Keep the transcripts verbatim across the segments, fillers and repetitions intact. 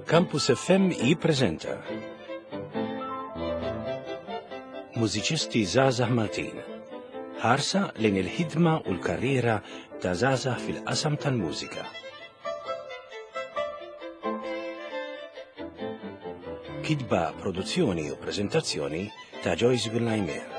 Campus F M jippreżenta Mużiċisti Żgħażagħ Maltin. Ħarsa lejn il-ħidma u l-karriera ta' żgħażagħ fil-qasam tal-mużika. Kitba, produzzjoni u preżentazzjoni ta' Joyce Villaimer.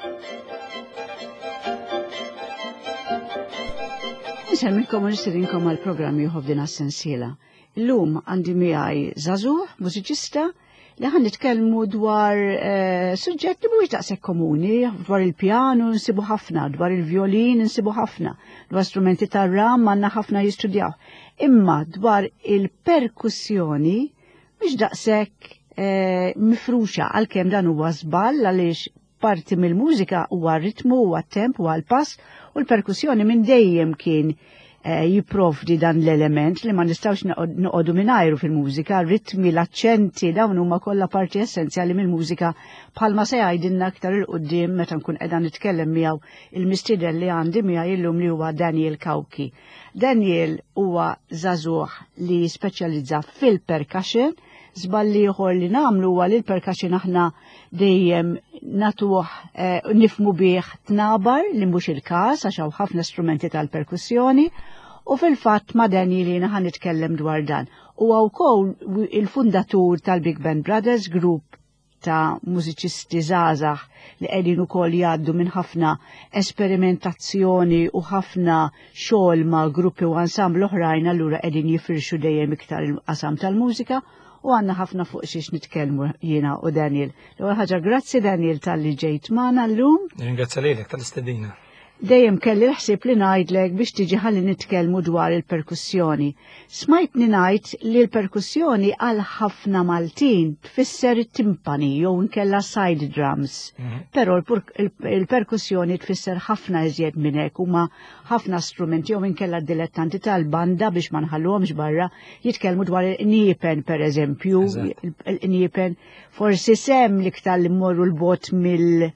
Nselmilkom u nistedinkom għal programmi uħobdina s-sensiela. Illum għandi miegħi żagħżugħ, mużiċista, li ħan nitkellmu dwar uh, suġġett li mhuwiex daqshekk komuni, dwar il-pjanu nsibu ħafna, dwar il-violin nsibu ħafna, dwar strumenti tar-ram għandna ħafna jistudjaw. Imma dwar il-perkussjoni mhix daqshekk uh, mifruxa għalkemm dan huwa żball għaliex parti mill-mużika huwa r-ritmu, huwa t-temp, huwa l-pass, u l-perkussjoni minn dejjem kien Uh, jiprovdi dan l-element li ma nistawx noqogħdu mingħajru fil-mużika, ritmi, l-aċċenti, dawn huma kollha parti essenzjali mill-mużika bħalma se jgħidilna aktar il qudiem meta nkun qiegħda nitkellem miegħu il-mistiedel li għandi miegħi illum li huwa Daniel Kawki. Daniel huwa żagħżugħ li speċjalizza fil-percussion, żball ieħor li nagħmlu huwa li l-percussion aħna dejjem natuh eh, nifmu bih tnabar li mhux il-każ għax hawn ħafna strumenti tal-perkussjoni u fil-fatt ma' Daniel jiena ħan nitkellem dwar dan. Huwa wkoll il-fundatur tal-Big Band Brothers Group ta' mużiċisti żgħażagħ li qegħdin ukoll jgħaddu minn ħafna esperimentazzjoni u ħafna xogħol ma' gruppi u ansambl oħrajn allura qegħdin jifirxu dejjem iktar il-qasam tal-mużika. U għanna ħafna fuq xiex nitkellmu jiena u Daniel. L-ewwel ħaġa grazzi Daniel tal-li ġejt magħna llum. Ringrazzja lilek tal-istedina. Dejjem kelli l-ħsieb li ngħidlek biex tiġi ħalli nitkellmu dwar il-perkussjoni. Smajtni ngħid li l-perkussjoni għal ħafna Maltin tfisser it-timpani jew nkella side drums. Mm-hmm. Però il-perkussjoni tfisser ħafna iżjed minn hekk huma ħafna strumenti jew inkella dilettanti tal-banda biex ma nħalluhomx barra jitkellmu dwar il-niepen pereżempju, il-niepen forsi sem l-iktar li mmorru l-bot mill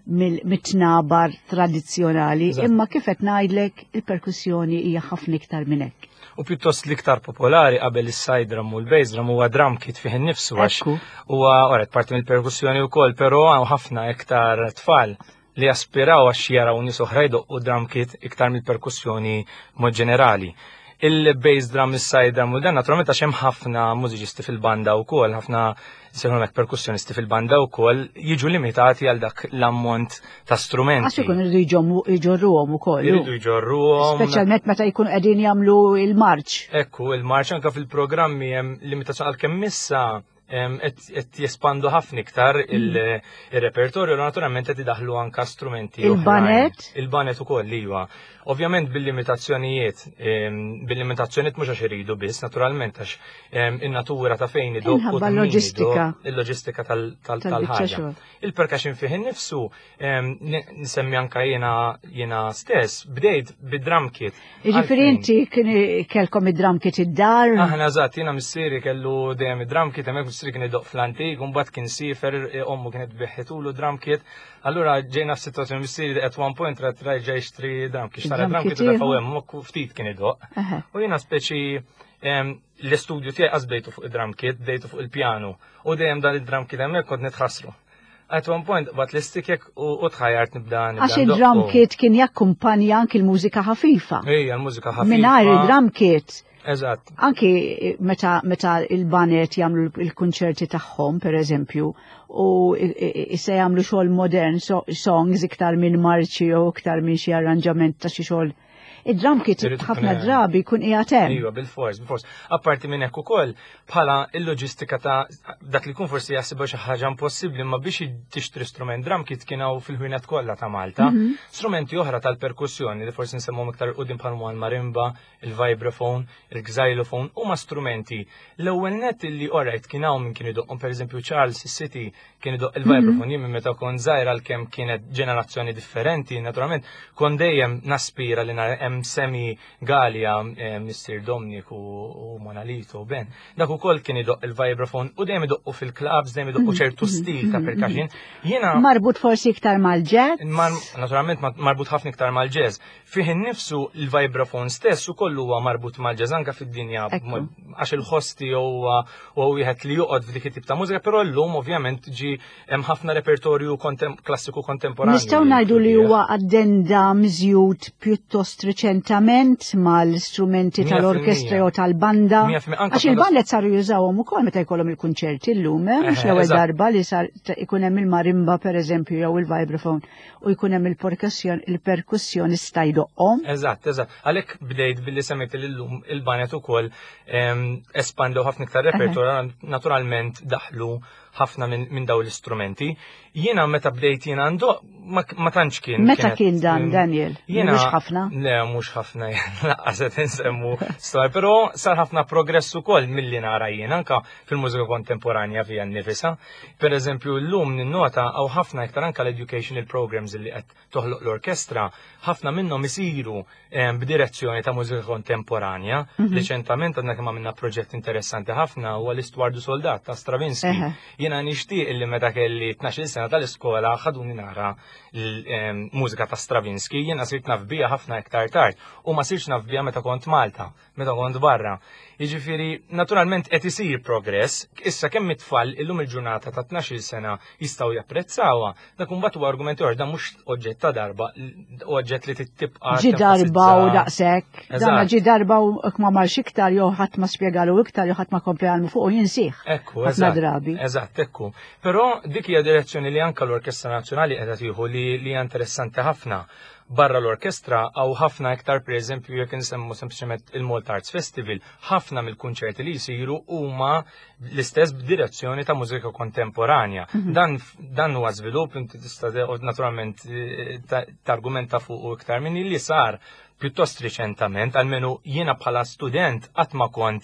mit-tnabar tradizzjonali, imma kif qed ngħidlek il-perkussjoni hija ħafna iktar minn hekk. U pjuttost l-iktar popolari qabel is-side drum u l-bass drum huwa drum kit fih innifsu għax huwa oret parti mill-perkussjoni wkoll, però hawn ħafna iktar tfal li aspiraw għax jaraw nies oħra jdoqqu drum kit iktar mill-perkussjoni mod ġenerali. Il-bass drum, is-side drum u dan naturalment għax hemm ħafna mużiċisti fil-banda wkoll, ħafna sejħu hekk perkussjonisti fil-banda wkoll jiġu limitati għal dak l-ammont ta' strumenti. Għax ikun irridu jġorruhom ukoll. Irridu jġorruhom. Speċjalment meta jkun qegħdin jagħmlu il-marċ. Ekku, il-marċ anke fil-programmi hemm limitazzjoni għalkemm issa qed jespandu ħafna iktar il-repertorju, naturalment qed idaħlu anke strumenti. Il-banet? Il-banet ukoll iva. Ovvjament bil-limitazzjonijiet, bil-limitazzjonijiet mhux għax iridu biss, naturalment għax in-natura ta' fejn idok u l-loġistika. Il-loġistika tal-ħaġa. Il-percussion fih innifsu nisemmi anke jiena stess, bdejt bid-drum kit. Jiġifieri inti kellkom id-drum kit id-dar? Aħna eżatt, jiena missieri kellu dejjem id-drum kit hemmhekk missieri kien idoq fl-antik, u mbagħad kien sifer ommu kienet biħħitulu drum kit. Allura ġejna f'sitwazzjoni missieri at one point rat rajġa jixtri drum kit. Tara drum kit tafaw hemm ftit kien idoq. U jiena speċi l-istudju tiegħi qasbejtu fuq id-drum kit, bdejtu fuq il-pjanu u dejjem dan id-drum kit hemmhekk kont nitħassru. At one point bat l-istikek u tħajjart nibda nibda. Għax il-drum kit kien jakkumpanja anki l-mużika ħafifa. Ejja, l-mużika ħafifa. Mingħajr il-drum kit. Eżatt. Anki meta meta il-banet jagħmlu l-kunċerti tagħhom pereżempju u issa jagħmlu xogħol modern songs iktar minn marċi u iktar minn xi arranġament ta' xi xogħol. Id-drum kit ħafna drabi kun qiegħed hemm. Iva, bil-fors, bil-fors. Apparti minn hekk ukoll bħala l-loġistika ta' dak li jkun forsi jaħsibha xi ħaġa impossibbli, imma biex tixtri strument drum kit kien hawn fil-ħwienet kollha ta' Malta. Strumenti oħra tal-perkussjoni li forsi nsemmuhom iktar qudiem bħal l-marimba, il-vibraphone, il-xylophone huma strumenti. L-ewwel nett li orajt kien hawn min kien idoqqhom pereżempju Charles City kien idoq il-vibraphone jien meta kont żgħir għalkemm kienet ġenerazzjoni differenti, naturalment kon dejjem naspira li Semi Galia, mister Dominic u Monalito, Ben, dak ukoll kien idoq il-vibraphone u dejjem idoqqu fil-clubs, dejjem idoqqu ċertu stil ta' percussion. Jiena marbut forsi iktar mal-jazz? Naturalment marbut ħafna iktar mal-jazz. Fih innifsu il-vibraphone stess ukoll huwa marbut mal-jazz anke fid-dinja għax il-ħosti huwa wieħed li joqgħod f'dik it-tip ta' mużika, però llum ovvjament ġi hemm ħafna repertorju klassiku kontemporanju. Nistgħu ngħidu li huwa addenda miżjud pjuttost riċentament mal-istrumenti tal-orkestra jew tal-banda. Għax il-banda saru jużawhom ukoll meta jkollhom il-kunċerti llum, mhux l-ewwel darba li sar ikun hemm il-marimba pereżempju jew il-vibraphone u jkun hemm il-perkussjonista jdoqqhom. Eżatt, eżatt. Għalhekk bdejt billi semmejt li llum il-banet ukoll espandew ħafna iktar repertorju, naturalment daħlu ħafna minn daw l-istrumenti. Jiena meta bdejt jiena għandu ma tantx kien. Meta kien dan, Daniel? Mhux ħafna? Le, mhux ħafna, laqqas qed insemmu star, però sar ħafna progress ukoll milli nara jien anke fil-mużika kontemporanja fija nnifisha. Pereżempju llum ninnota hawn ħafna iktar anke l-educational programs li qed toħloq l-orkestra, ħafna minnhom isiru b'direzzjoni ta' mużika kontemporanja. Riċentament għandna kemm għamilna proġett interessanti ħafna huwa l-Istwardu Soldat ta' Stravinsky. Jiena nixtieq illi meta kelli tnax-il sena tal-iskola ħaduni nara l-mużika ta' Stravinsky, jiena sirt naf biha ħafna iktar tard u ma sirx naf biha meta kont Malta, meta kont barra. Jiġifieri naturalment qed isir progress, issa kemm it-tfal illum il-ġurnata ta' tnax-il sena jistgħu japprezzawha, dak imbagħad huwa argument ieħor dan mhux oġġett ta' darba, oġġett li tibqa' ġi darba u daqshekk. Dan ġi darba u ma marx iktar jew ħadd ma spjegalu iktar jew ħadd ma kompli għalmu fuq u jinsih. Ekku, eżatt. Eżatt, ekku. Però dik hija direzzjoni li anke l-Orkestra Nazzjonali qiegħda tieħu li hija interessanti ħafna. Barra l-orkestra għaw ħafna iktar pereżempju jekk insemmu sempliċement il-Malta Arts Festival, ħafna mill-kunċerti li jsiru huma l-istess b'direzzjoni ta' mużika kontemporanja. Dan huwa żvilupp inti tista' naturalment targumenta fuq iktar minn li sar pjuttost riċentament, almenu jiena bħala student qatt ma kont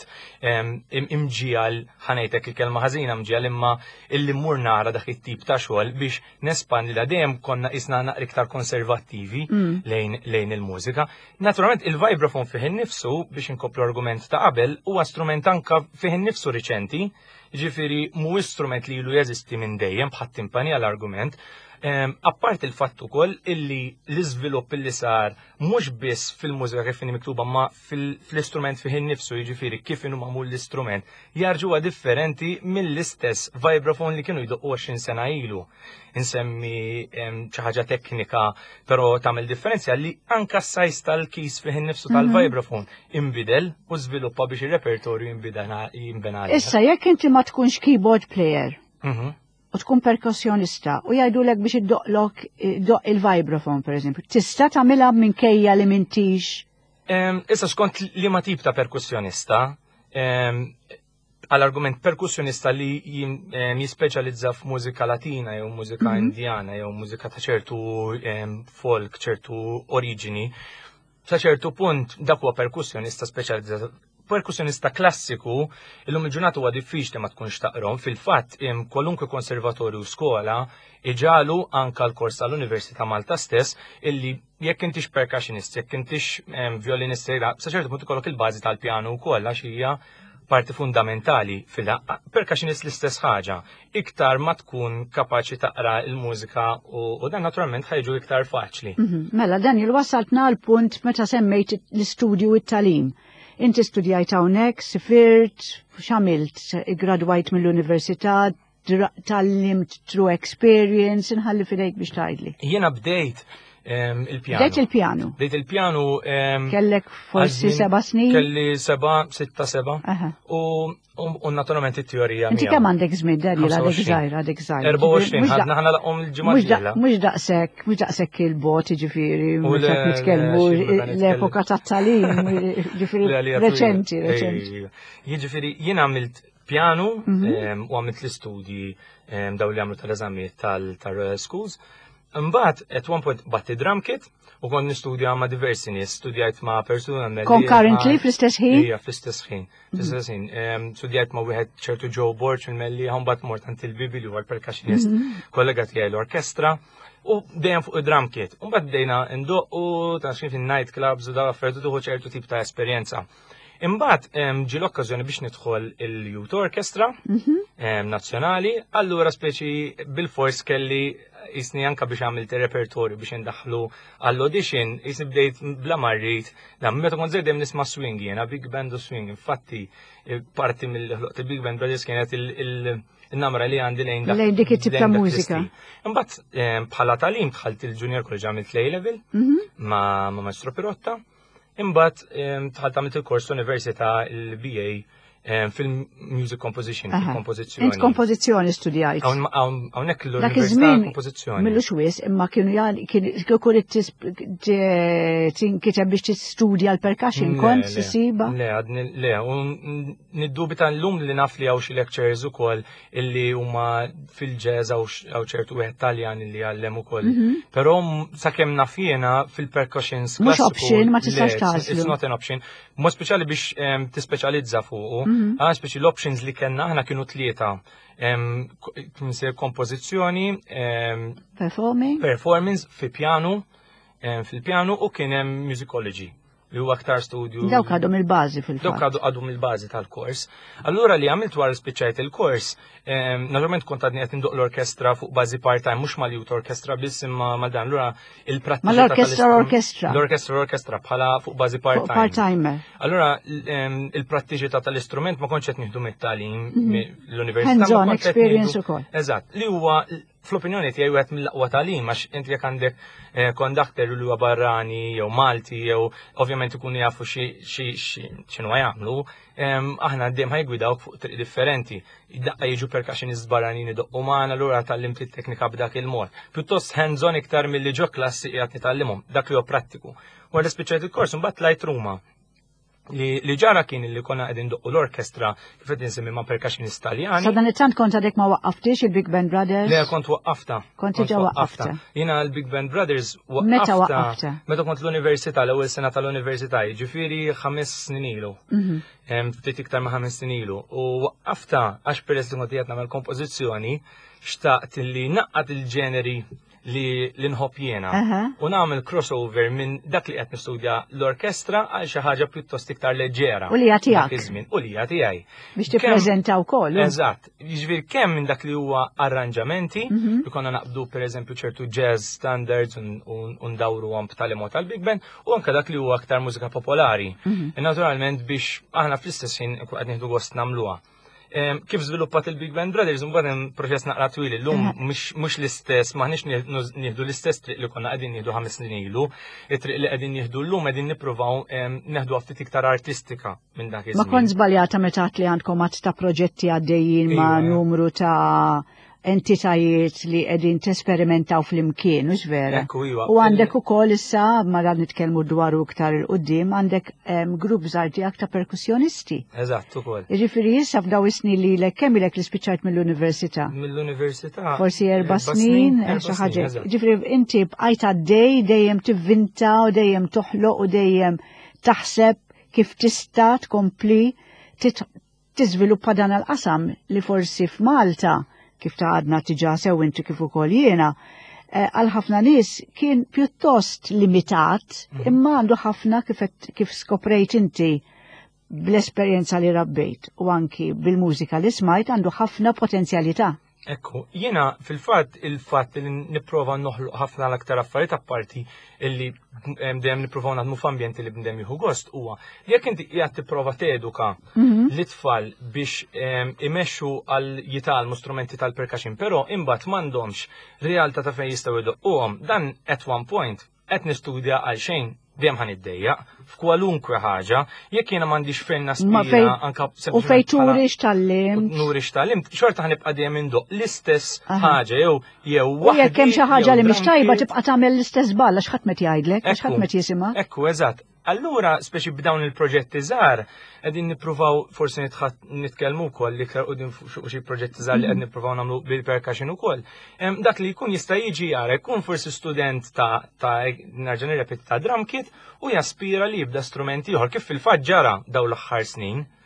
imġial ħanejtek il-kelma ħażina mġial imma illi mmur nara dak it-tip ta' xogħol biex nespandi la dejjem konna isna naqra iktar konservattivi lejn il-mużika. Naturalment il-vibraphone fih innifsu biex inkoplu argument ta' qabel huwa strument anke fih innifsu riċenti, ġifieri mhu strument li ilu jeżisti minn dejjem bħat timpani għall-argument. Apart il-fatt ukoll illi l-iżvilupp illi sar mhux biss fil-mużika kif inhi miktuba ma fl-istrument fih innifsu, jiġifieri kif inhu magħmul l-istrument, jarġuha differenti mill-istess vibraphone li kienu jdoqqu għoxrin sena ilu. Insemmi xi ħaġa teknika, però tagħmel differenzja li anke s-sajs tal-kis fih innifsu tal-vibraphone inbidel u żviluppa biex ir-repertorju jinbena. Issa jekk inti ma tkunx keyboard player u tkun perkussjonista u jgħidulek biex iddoqlok iddoq il-vibraphone pereżempju, tista' tagħmilha minkejja li m'intix? Issa skont li ma tip ta' perkussjonista, għall-argument perkussjonista li jispeċjalizza f'mużika latina jew mużika indjana jew mużika ta' ċertu folk, ċertu oriġini, sa ċertu punt dak huwa perkussjonista speċjalizzat. Perkussjonista klassiku, illum il-ġurnata huwa diffiċli ma tkunx taqrom, fil-fatt kwalunkwe konservatorju skola iġalu anke l-kors tal-Università Malta stess illi jekk intix percussionist, jekk intix violinist, sa ċertu punt ikollok il-bażi tal-pjanu wkoll għax hija parti fundamentali fil-percussionist l-istess ħaġa. Iktar ma tkun kapaċi taqra il-mużika u dan naturalment ħajġu iktar faċli. Mela dan il-wasaltna għal-punt meta semmejt l-istudju it-talim. Inti studjajt hawnhekk, sifirt, x'għamilt, igradwajt mill-università, tallimt through experience, inħalli fidejk biex tgħidli. Jiena bdejt il-pjanu. Bdejt il-pjanu. Bdejt il-pjanu. Kellek forsi seba' snin? Kelli seba', sitta seba'. U naturalment it-teorija. Inti kemm għandek żmien Daniel għadek żgħir, għadek żgħir. erba' u għoxrin, ħadna ħana laqhom il-ġimgħa ġdida. Mhux daqshekk, mhux daqshekk il-bot jiġifieri, mhux qed nitkellmu l-epoka tat-talim, jiġifieri reċenti, reċenti. Jiġifieri jien għamilt pjanu u għamilt l-istudji daw li għamlu tal-eżamijiet tal-Royal Schools. Mbagħad at one point batti drum kit u kont nistudja ma' diversi nies, studjajt ma' persuna melli. Concurrently fl-istess ħin? Ija, fl-istess ħin. Fl-istess ħin. Studjajt ma' wieħed ċertu Joe Borch minn melli, mbagħad mort għand il-Bibi li huwa l-percussionist kollega tiegħi l-orkestra. U dejjem fuq id-drum kit. U mbagħad bdejna ndoqqu ta' xkien fin-night clubs u daw affarijiet tuħu ċertu tip ta' esperjenza. Imbagħad ġi l-okkażjoni biex nidħol il-Youth Orchestra nazzjonali, allura speċi bil-fors kelli jisni anka biex għamilt repertorju biex ndaħlu għall-audition, jisni bdejt bla marrit, da meta kont żedem nisma' swing jena, big band u swing, infatti parti mill-ħloq il-Big Band Brothers kienet il-namra li għandi lejn dak. Lejn dik it-tip ta' mużika. Imbagħad bħala talim dħalt il-Junior College għamilt A-level ma' Maestro Pirotta, imbagħad dħalt għamilt il-kors università il-B A fil-music composition, fil-kompożizzjoni. Int kompożizzjoni studjajt. Hawnhekk l-Università kompożizzjoni. Millu xwies, imma kienu kien kiteb biex tistudja l-percussion kont siba? Le, le, niddubita llum li naf li hawn xi lecturers ukoll illi huma fil-jazz hawn ċertu wieħed Taljan li għallem ukoll. Però sakemm naf jiena fil-percussions Mhux option, ma tistax tażlu. It's not an option. Mod speċjali biex tispeċjalizza fuqu. Għana speċi l-options li kena ħna kienu tlieta. Kompożizzjoni, performance fi pjanu, fil-pjanu u kien hemm musicology li huwa aktar studju. Dawk għadhom il-bażi fil-fatt. Dawk għadhom il-bażi tal-kors. Allura li għamilt wara spiċċajt il-kors, naturalment kont għadni qed indoq l-orkestra fuq bażi part-time, mhux mal-Youth Orchestra biss imma ma' dan. Allura il-prattika mal-orkestra l-orkestra. L-orkestra l-orkestra bħala fuq bażi part-time. Part-timer. Allura il-prattiċità tal-istrument ma kontx qed nieħdu mit-tagħlim l-università. Hands-on experience ukoll. Eżatt, li huwa fl-opinjoni tiegħi wieħed mill-aqwa tagħlim għax inti jekk għandek kondakter li huwa barrani jew Malti jew ovvjament ikunu jafu xi x'inhu jagħmlu, aħna dejjem ħajgwidawk fuq triq differenti. Id-daqqa jiġu percussionist barranin idoqqu magħna allura tallimt it-teknika b'dak il-mod. Pjuttost hands-on iktar milli ġo klassi qiegħed nitallimhom, dak li huwa prattiku. Wara spiċċajt il-kors imbagħad tlajt Ruma. Li ġara kien li konna qegħdin doqqu l-orkestra kif qed insemmi ma' percussionist Taljani. Sa dan it-tant kont għadek ma waqaftix il-Big Band Brothers? Le kont waqqafta. Kont ġa waqafta. Jiena l-Big Band Brothers waqafta. Meta waqafta? Meta kont l-università, l-ewwel sena tal-università, jiġifieri ħames snin ilu. Ftit iktar ma' ħames snin ilu. U waqafta għax peress li kont qed nagħmel kompożizzjoni, xtaqt li naqqat il-ġeneri li l-inħobb jiena u nagħmel crossover minn dak li qed nistudja l-orkestra għal xi ħaġa pjuttost iktar leġġera. U li tiegħek. U li tiegħi. Biex tippreżentaw wkoll. Eżatt. Jiġifieri kemm minn dak li huwa arranġamenti li konna naqbdu pereżempju ċertu jazz standards u ndawruhom b'tali mod tal-Big Band u anke dak li huwa aktar mużika popolari. Naturalment biex aħna fl-istess ħin qed nieħdu gost nagħmluha. Kif żviluppat il-Big Band Brothers, mbagħad hemm proċess naqra twil illum mhux l-istess, maħniex nieħdu l-istess triq li konna qegħdin nieħdu ħames snin ilu, it-triq li qegħdin nieħdu llum qegħdin nippruvaw neħdu ftit iktar artistika minn dak iż-żmien. Ma kontx żbaljata meta li għandkom għadd ta' proġetti għaddejjin ma' numru ta' entitajiet li qegħdin tesperimentaw fl-imkien, mhux vera? U għandek ukoll issa ma dan nitkellmu dwaru iktar il-qudiem għandek grupp żgħar tiegħek ta' perkussjonisti. Eżatt ukoll. Jiġifieri issa f'daw is-snin lilek kemm ilek li spiċċajt mill-università? Mill-università. Forsi erba' snin, xi ħaġa. Jiġifieri inti bqajt għaddej dejjem tivvinta u dejjem toħloq u dejjem taħseb kif tista' tkompli tiżviluppa dan il-qasam li forsi f'Malta kif ta' għadna tiġa sew inti kif ukoll jiena, għal ħafna nies kien pjuttost limitat, imma għandu ħafna kif skoprejt inti bl-esperjenza li rabbejt u anki bil-mużika li smajt għandu ħafna potenzjalità. Ekku, jiena fil-fatt il-fatt li nipprova noħloq ħafna l-aktar affarijiet apparti illi dejjem nipprova naħdmu f'ambjenti li bnedem jieħu gost huwa jekk inti qiegħed tipprova teduka l-itfal biex imexxu għal jitalmu strumenti tal-percussion, però imbagħad m'għandhomx realtà ta' fejn jistgħu jdoqquhom, dan at one point qed nistudja għal xejn dejjem ħan iddejjaq f'kwalunkwe ħaġa, jekk jiena m'għandix fejn naspira anke u fejn turi x'tallimt. Nuri x'tallimt, xorta ħanibqa' dejjem indoq l-istess ħaġa jew jew waħda. U jekk hemm xi ħaġa li mhix tajba tibqa' tagħmel l-istess balla x'ħadd met jgħidlek, għax ħadd met jisimha. Ekku, eżatt. Allura, speċi b'dawn il-proġetti żgħar, qegħdin nippruvaw forsi nitkellmu wkoll li iktar qudiem fuq xi proġetti żgħar li qed nippruvaw nagħmlu bil-percussion ukoll. Dak li jkun jista' jiġi jara jkun forsi student ta' ta' nerġa' nirrepeti ta' drum kit u jaspira li jibda strumenti oħra kif fil-fatt ġara dawn l-aħħar snin.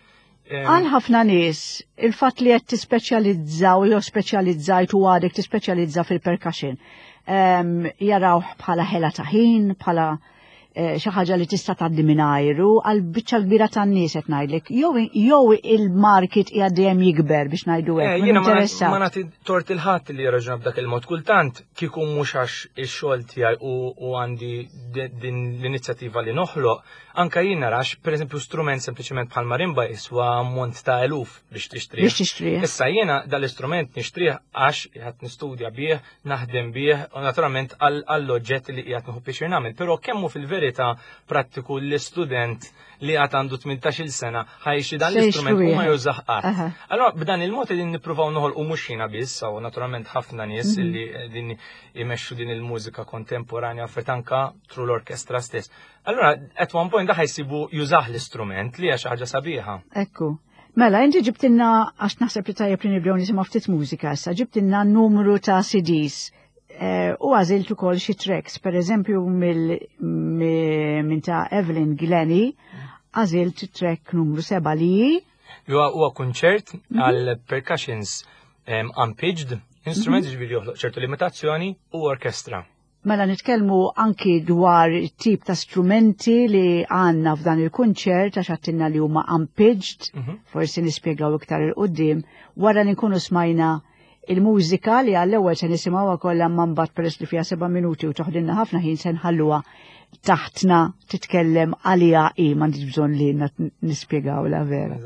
Għal ħafna nies, il-fatt li qed tispeċjalizzaw jew speċjalizzajt u għadek tispeċjalizza fil-percussion. Jaraw bħala ħela ta' ħin, bħala xi ħaġa li tista' tgħaddi mingħajru għal biċċa kbira tan-nies qed ngħidlek. Jew il-market qiegħed dejjem jikber biex ngħidu hekk. Jiena ma nagħti tort il-ħadd li jirraġuna b'dak il-mod. Kultant kieku mhux għax ix-xogħol tiegħi u għandi din l-inizjattiva li noħloq, anke jien narax pereżempju strument sempliċement bħal marimba jiswa ammont ta' eluf biex tixtrih. Biex tixtrih. Issa jiena dal-istrument nixtrih għax qiegħed nistudja bih, naħdem bih, u naturalment għall-oġġett li qiegħed nieħu biex nagħmel. Però kemm hu fil-verità prattiku l-istudent li għad għandu tmintax-il sena ħajxi dan l-istrument u ma jużaħ qatt. Allora b'dan il-mod din nippruvaw noħolqu mhux jiena biss, u naturalment ħafna nies li din imexxu din il-mużika kontemporanja fetanka tru l-orkestra stess. Allora at one point daħ jsibu jużaħ l-istrument li hija xi ħaġa sabiħa. Ekku. Mela, inti ġibtilna għax naħseb li tajjeb li nibdew nisimgħu ftit mużika issa, ġibtilna numru ta' C Ds. U għażilt ukoll xi tracks, pereżempju minn ta' Evelyn Gileni, għażilt track numru seba' li huwa kunċert għal percussions unpitched instruments ġifieri joħloq ċertu limitazzjoni u orkestra. Mela nitkellmu anki dwar tip ta' strumenti li għandna f'dan il-kunċert għax għattinna li huma unpitched, forsi nispjegaw iktar il-qudiem, wara li nkunu smajna il-mużika li għall-ewwel se nisimgħuha kollha ma mbagħad peress li fiha seba' minuti u toħdilna ħafna ħin se nħalluha taħtna titkellem għaliha hi m'għandix bżonn li nispjegawla vera.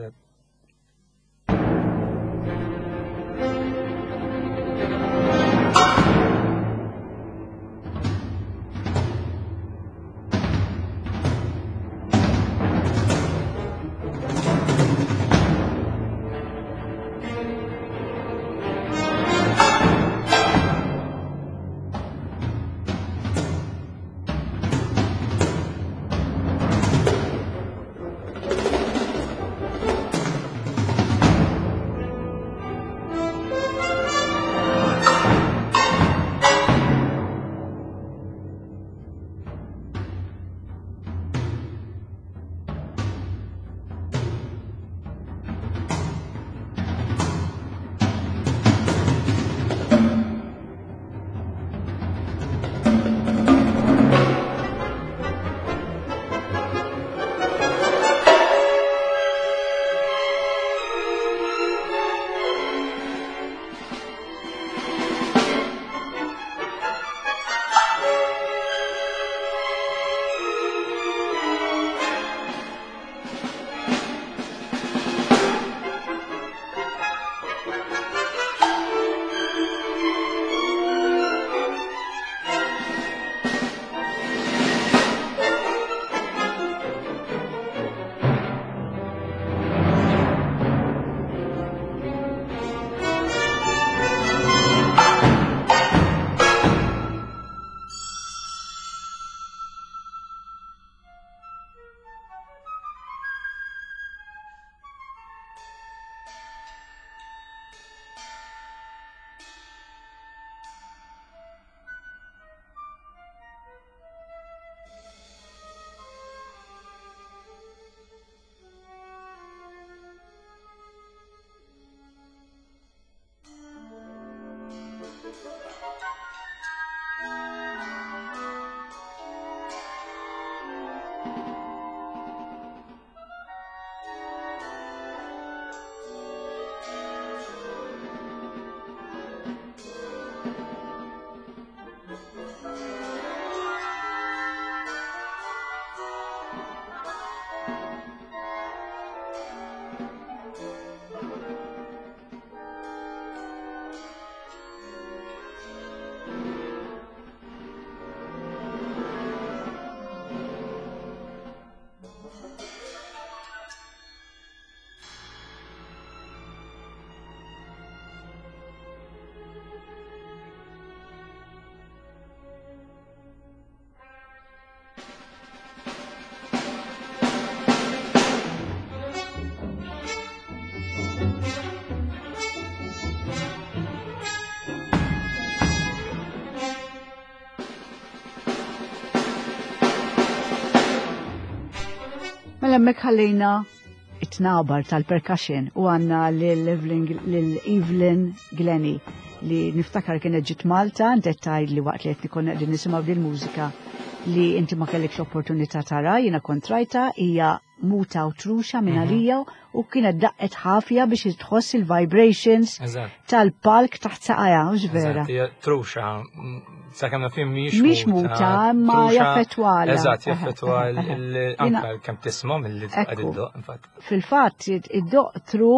Mela hemmhekk ħallejna it-tnabar tal-percussion u għanna l-Evelyn Glennie li niftakar kienet ġit Malta, ntettaj li waqt li qed konna qegħdin nisimgħu din mużika li inti ma kellekx l-opportunità tara, jiena kontrajta hija muta u truxa minn għalija u kienet daqqet ħafja biex tħoss il-vibrations tal-palk taħt saqajja, mhux vera. Truxa, sakemm nafhim mhix Mhix muta, ma jaffettwala. Eżatt, jaffettwal anke kemm tisma' milli qed iddoq infatt. Fil-fatt iddoq tru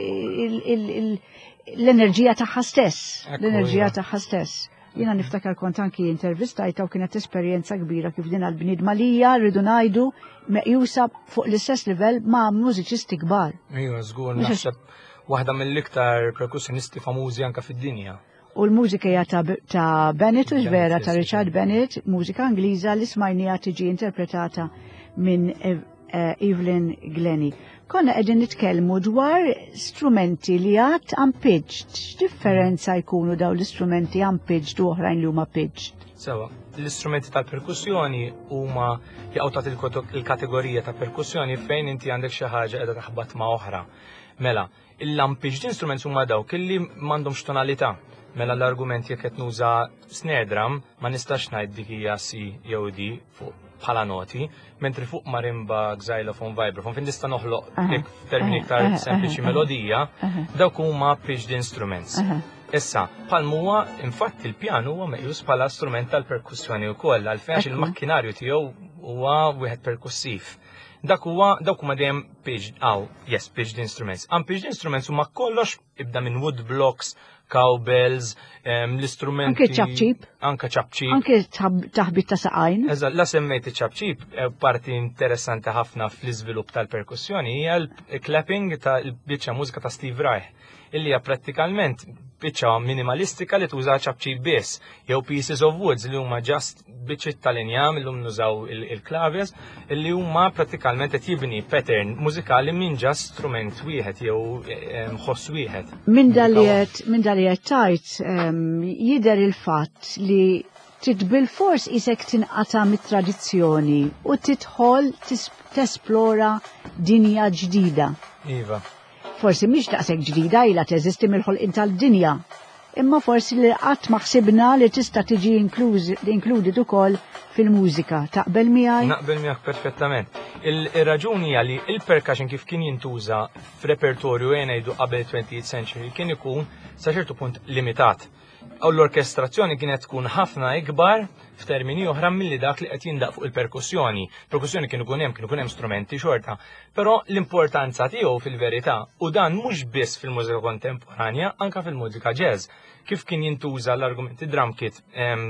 l-enerġija tagħha stess, l-enerġija tagħha stess. Jiena niftakar kont anki intervistajta u kienet esperjenza kbira kif din għall-bniedma lija rridu ngħidu meqjusa fuq l-istess livell ma' mużiċisti kbar. Ejwa, żgur naħseb waħda mill-iktar perkussionisti famużi anke fid-dinja. U l-mużika hija ta' Bennett u vera ta' Richard Bennett, mużika Ingliża li smajnija tiġi interpretata minn Evelyn Glennie. Konna qegħdin nitkellmu dwar strumenti li għad unpitched. X'differenza jkunu daw l-istrumenti unpitched u oħrajn li huma pitched? Sewa, l-istrumenti tal-perkussjoni huma jaqgħu taħt il-kategorija ta' perkussjoni fejn inti għandek xi ħaġa qiegħda taħbat ma' oħra. Mela, il-unpitched instruments huma dawk illi m'għandhomx tonalità. Mela l-argument jekk qed nuża snare drum ma nistax ngħid dik hija C jew D fuq bħala noti, mentri fuq marimba, xylophone, vibraphone, fin nista' noħloq dik f'termini iktar sempliċi melodija, dawk huma pitched instruments. Issa, bħal huwa infatti il-pjan huwa meqjus bħala strument tal-perkussjoni wkoll, għalfejn il-makkinarju tiegħu huwa wieħed perkussiv. Dak huwa dawk huma dejjem pitched, aw, yes, pitched instruments. Unpitched instruments huma kollox ibda minn wood blocks, cowbells, l-istrumenti. Anke ċabċib. Anke ċabċib. Anke taħbit ta' saqajn. Eżatt, la semmejt ċabċib, parti interessanti ħafna fl-iżvilupp tal-perkussjoni hija l-clapping ta' l-biċċa mużika ta' Steve Reich, illi hija prattikalment biċċa minimalistika li tuża ċabċib biss, jew pieces of woods li huma just biċċiet tal-injam li hum nużaw il-klaves, illi huma prattikalment qed jibni pattern mużikali minn just strument wieħed jew ħoss wieħed. Minn daliet minn daliet tajt jidher il-fatt li titbil fors isek tinqata mit-tradizzjoni u tidħol tesplora dinja ġdida. Iva. Forsi mhix daqshekk ġdida ilha teżisti mill-ħolqien tal-dinja, imma forsi li qatt ma ħsibna li tista' tiġi included ukoll fil-mużika. Taqbel miegħi? Naqbel miegħek perfettament. Ir-raġuni hija li il-percussion kif kien jintuża f'repertorju ngħidu qabel twentieth century kien ikun sa ċertu punt limitat. U l-orkestrazzjoni kienet tkun ħafna ikbar f'termini oħra milli dak li qed jindaq fuq il-perkussjoni. Perkussjoni kienu kun hemm kienu kun hemm strumenti xorta, però l-importanza tiegħu fil-verità u dan mhux biss fil-mużika kontemporanja, anke fil-mużika jazz. Kif kien jintuża l-argumenti drum kit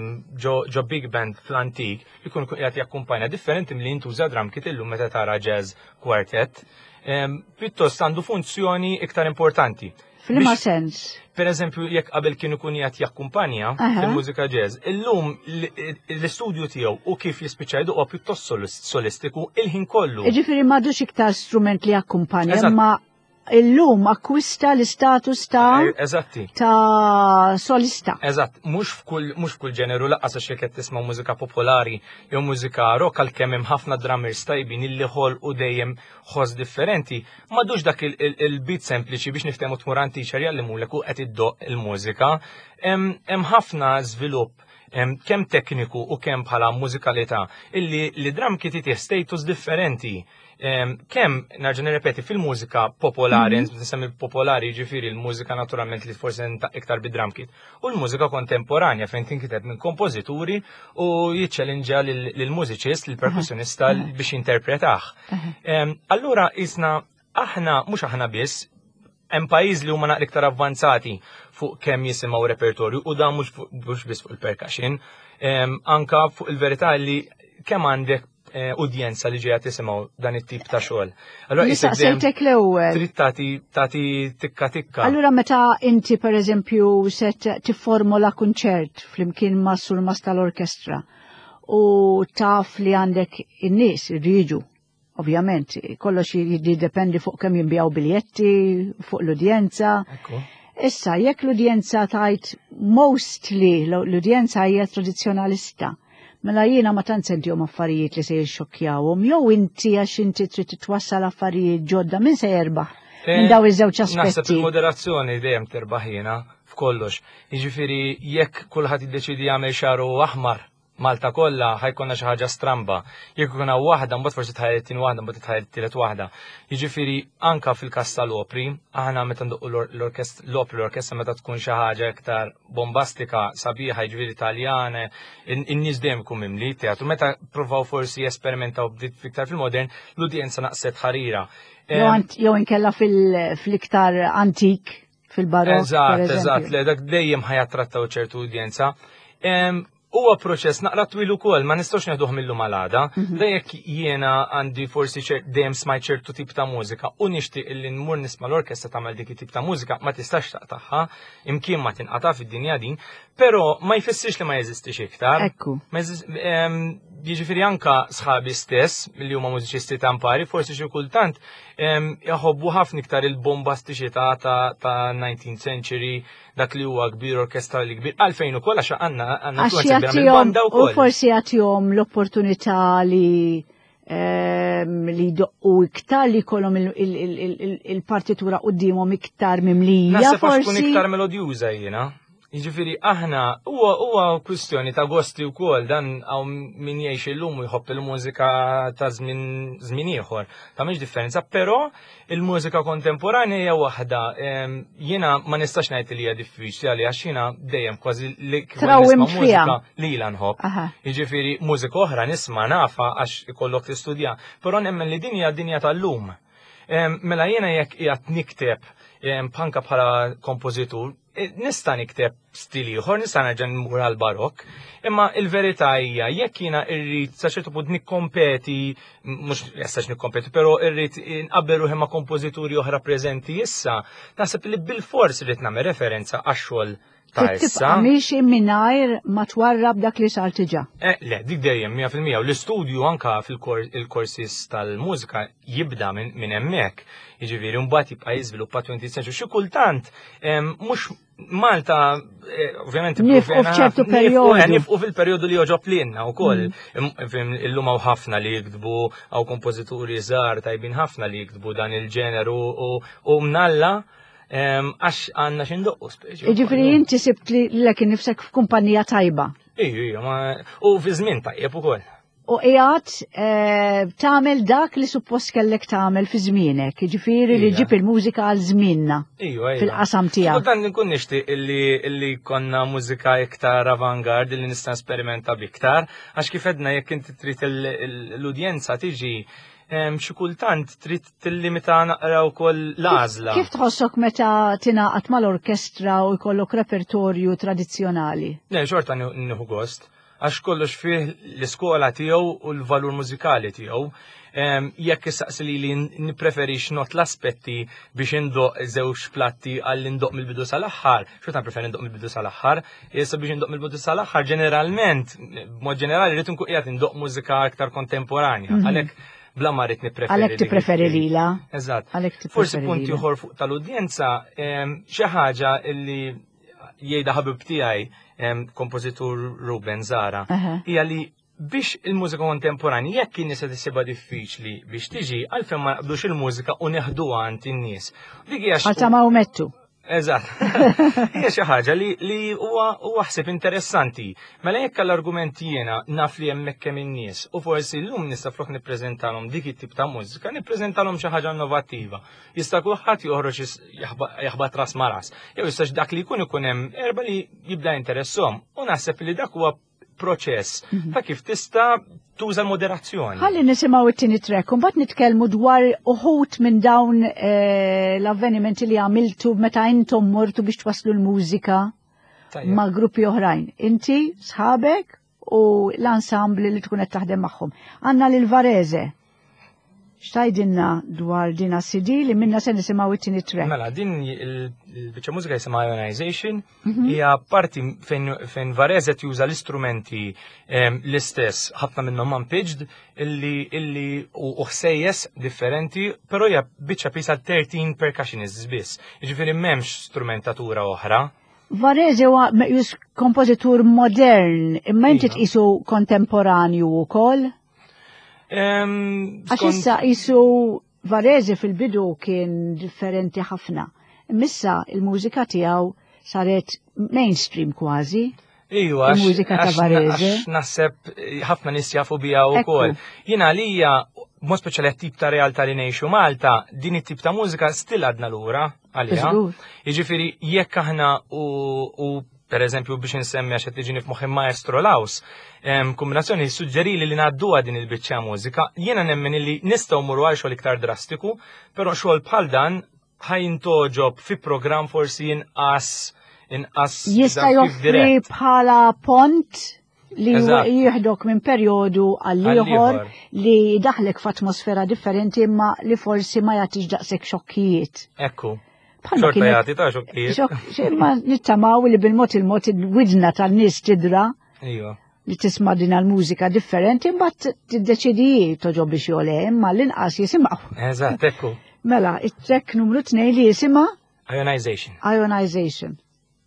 ġo big band fl-antik li kun qed jakkumpanja differenti milli jintuża drum kit illum meta tara jazz quartet, pjuttost għandu funzjoni iktar importanti. F'liema sens? Per eżempju, jekk qabel kienu kun jgħat jakkumpanja fil-mużika jazz, illum l-istudju tiegħu u kif jispiċċa jduqqa pjuttost solistiku il-ħin kollu. Jiġifieri m'għadux iktar strument li jakkumpanja, imma illum akkwista l-istatus ta' Eżatti. ta' solista. Eżatt, mhux f'kull mhux f'kull ġeneru laqqas għax jekk qed tisma' mużika popolari jew mużika rock għalkemm hemm ħafna drummers tajbin illi ħolqu dejjem ħoss differenti, m'għadux dak il-beat sempliċi biex niftehmu tmur għand teacher jgħallimulek u qed iddoq il-mużika. Hemm ħafna żvilupp kemm tekniku u kemm bħala mużikalità illi li drum kit jitih status differenti. Kemm narġa' nirrepeti fil-mużika popolari, nisemmi popolari ġifieri l-mużika naturalment li forsi nintaq iktar bid-drum kit, u l-mużika kontemporanja fejn tinkiteb minn kompożituri u jiċċellenġa lill-mużiċist, lill-perkussionista biex jinterpretah. Allura isna aħna mhux aħna biss hemm pajjiż li huma naqra iktar avvanzati fuq kemm jisimgħu repertorju u dan mhux biss fuq il-percussion, anka fuq il-verità li kemm għandek udjenza li ġejja tisimgħu dan it-tip ta' xogħol. Allura Nistaqsejtek l-ewwel. Trid tagħti tagħti tikka tikka. Allura meta inti pereżempju se tifformula kunċert flimkien ma' sulmas tal-orkestra u taf li għandek in-nies irridu, ovvjament, kollox jiddependi fuq kemm jinbjaw biljetti, fuq l-udjenza. Issa, jekk l-udjenza tajt mostly l-udjenza hija tradizzjonalista, Mela jiena ma tant sentihom affarijiet li se jixxokkjawhom, jew inti għax inti trid titwassal affarijiet ġodda min se jerbaħ minn daw iż-żewġ aspetti. Naħseb il-moderazzjoni dejjem terbaħ jiena f'kollox. Jiġifieri jekk kulħadd jiddeċidi jagħmel xaru aħmar Malta kollha ħajkonna xi ħaġa stramba. Jekk ikun hawn waħda mbagħad forsi tħajjel tin waħda mbagħad tħajjel tielet waħda. Jiġifieri anke fil-każ tal-opri, aħna meta nduqqu l-orkestra l-opri l-orkestra meta tkun xi ħaġa iktar bombastika, sabiħa, jiġifieri Taljane, in-nies dejjem ikun mimli teatru. Meta provaw forsi jesperimentaw bdiet fiktar fil-modern, l-udjenza naqset ħarira. Jew inkella fil-iktar antik fil-barokk. Eżatt, eżatt, dak dejjem ħajattrattaw ċertu udjenza. Huwa proċess naqra twil ukoll, ma nistgħux neħduh mill-lum għal-għada. Dejjek jiena għandi forsi dejjem smajt ċertu tip ta' mużika u nixtieq illi nmur nisma' l-orkestra tagħmel dik it-tip ta' mużika ma tistax taqtaħħa, imkien ma tinqata' fid-dinja din, però ma jfissirx li ma jeżistix iktar. Ekku. Jiġifieri anke sħabi stess li huma mużiċisti tampari forsi xi kultant jaħobbu ħafna iktar il-bombastiċità ta' nineteenth century dak li huwa kbir orkestrali kbir għalfejn ukoll għax għandna għandna influenza mill-banda wkoll. U forsi jagħtihom l-opportunità li li jdoqqu iktar li jkollhom il-partitura qudiemhom iktar mimlija. Naħseb għax tkun iktar melodjuża jiena. Jiġifieri aħna huwa huwa kwistjoni ta' gosti wkoll dan hawn min jgħix illum u jħobb il-mużika ta' żmien żmien ieħor. Tagħmilx differenza, però il-mużika kontemporanja hija waħda jiena ma nistax ngħid li hija diffiċli għalli għax jiena dejjem kważi li nisma' mużika lilha nħobb. Jiġifieri mużika oħra nisma' nafa għax ikollok tistudja, però nemmen li din hija dinja tal-lum. Mela jiena jekk qiegħed nikteb panka bħala kompożitur, nista' nikteb stili ieħor, nista' nerġa' nmur għall-barokk, imma l-verità hija jekk jiena rrid sa ċertu punt nikkompeti, mhux jistax nikkompeti, però rrid inqabbel ruħi ma' kompożituri oħra preżenti issa, naħseb li bil-fors rrid nagħmel referenza għax-xogħol ta' issa. Mhix mingħajr ma twarrab dak li sar diġà. Le, dik dejjem mija fil-mija u l-istudju anke fil-korsis tal-mużika jibda minn hemmhekk. Jiġifieri mbagħad jibqa' jiżviluppa twentieth century. Xi kultant mhux Malta ovvjament nifqu f'ċertu perjodu. Nifqu fil-perjodu li joġob lilna wkoll. Illum hawn ħafna li jiktbu hawn kompożituri żgħar tajbin ħafna li jiktbu dan il-ġeneru u mnalla għax għandna xi ndoqqu speċi. Jiġifieri inti sibt li lek innifsek f'kumpanija tajba. Ejju, u fi żmien tajjeb ukoll. U qiegħed tagħmel dak li suppost kellek tagħmel fi żmienek, jiġifieri li ġib il-mużika għal żmienna fil-qasam tiegħek. Kultant nkun nixtieq illi konna mużika iktar avantgard li nista' sperimenta biktar, għax kif edna jekk inti trid l-udjenza tiġi xi kultant trid tillimita naqra wkoll l-għażla. Kif tħossok meta tingħaqad mal-orkestra u jkollok repertorju tradizzjonali? Le, xorta nieħu gost. Għax kollox fih l-iskola tiegħu u l-valur mużikali tiegħu. Jekk issaqsi li nippreferix not l-aspetti biex indoq żewġ platti għall indoq mill-bidu sal-aħħar, xorta nippreferi indoq mill-bidu sal-aħħar, issa biex indoq mill-bidu sal-aħħar ġeneralment, b'mod ġenerali rrid nkun qiegħed indoq mużika aktar kontemporanja. Għalhekk bla ma rrid nippreferi. Għalhekk tippreferi lilha. Eżatt. Forsi punti ieħor fuq tal-udjenza xi ħaġa li jgħidha ħabib tiegħi kompożitur Ruben Zara hija li biex il-mużika kontemporanja jekk in-nies qed isibha diffiċli biex tiġi għalfejn ma naqbdux il-mużika u neħduha għand in-nies. Dik hija Għaltamaw mettu. Eżatt. Hija xi ħaġa li huwa ħsieb interessanti. Mela jekk l-argument jiena naf li hemmhekk kemm in-nies u forsi llum nista' flok nippreżentalhom dik it-tip ta' mużika, nippreżentalhom xi ħaġa innovattiva. Jista' kulħadd joħroġ jaħbad ras ma' ras. Jew jistax dak li jkun ikun hemm erba' li jibda interessom u naħseb li dak huwa proċess ta' kif tista' tuża l-moderazzjoni. Ħalli nisimgħu it-tieni track, u mbagħad nitkellmu dwar uħud minn dawn l-avvenimenti li għamiltu meta intom mortu biex twasslu l-mużika ma' gruppi oħrajn. Inti, sħabek u l-ansambli li tkun qed taħdem magħhom. Għandna lil Varese. Xtajdinna dwar din C D li minna se nisimgħu it-tieni track. Mela, din il-biċċa mużika jisimha Ionization hija parti fejn Varese juża l-istrumenti l-istess, ħafna minnhom unpitched illi u ħsejjes differenti, però hija biċċa pisa thirteen percussionists biss. Jiġifieri m'hemmx strumentatura oħra. Varese huwa meqjus kompożitur modern, imma inti tqisu kontemporanju wkoll? Għax issa qisu Varese fil-bidu kien differenti ħafna. Imissa il-mużika tiegħu saret mainstream kważi. Ijwa, għax naħseb ħafna nies jafu biha wkoll. Jiena għalija mod speċjali tip ta' realtà li ngħixu Malta, din it-tip ta' mużika still għadna lura għaliha. Jiġifieri jekk aħna u pereżempju biex insemmi għax qed tiġini f'moħħi Maestro Laus, kombinazzjoni suġġerili li ngħadduha din il-biċċa mużika, jiena nemmen li nistgħu mmorru għal xogħol iktar drastiku, però xogħol bħal dan ħajintoġob fi programm forsi inqas inqas jista' joffri bħala pont li jieħdok minn perjodu għal ieħor li daħlek f'atmosfera differenti imma li forsi ma jagħtix daqshekk xokkijiet. Ekku. Xorta jagħti ta' xokkijiet. Imma nittamaw li bil-mod il-mod il-widna tan-nies tidra. Ejja. Li tisma' din għall-mużika differenti mbagħad tiddeċidi toġob biex jole imma l-inqas jisimgħu. Eżatt, ekku. Mela, it-track numru tnejn li jisimha Ionization. Ionization.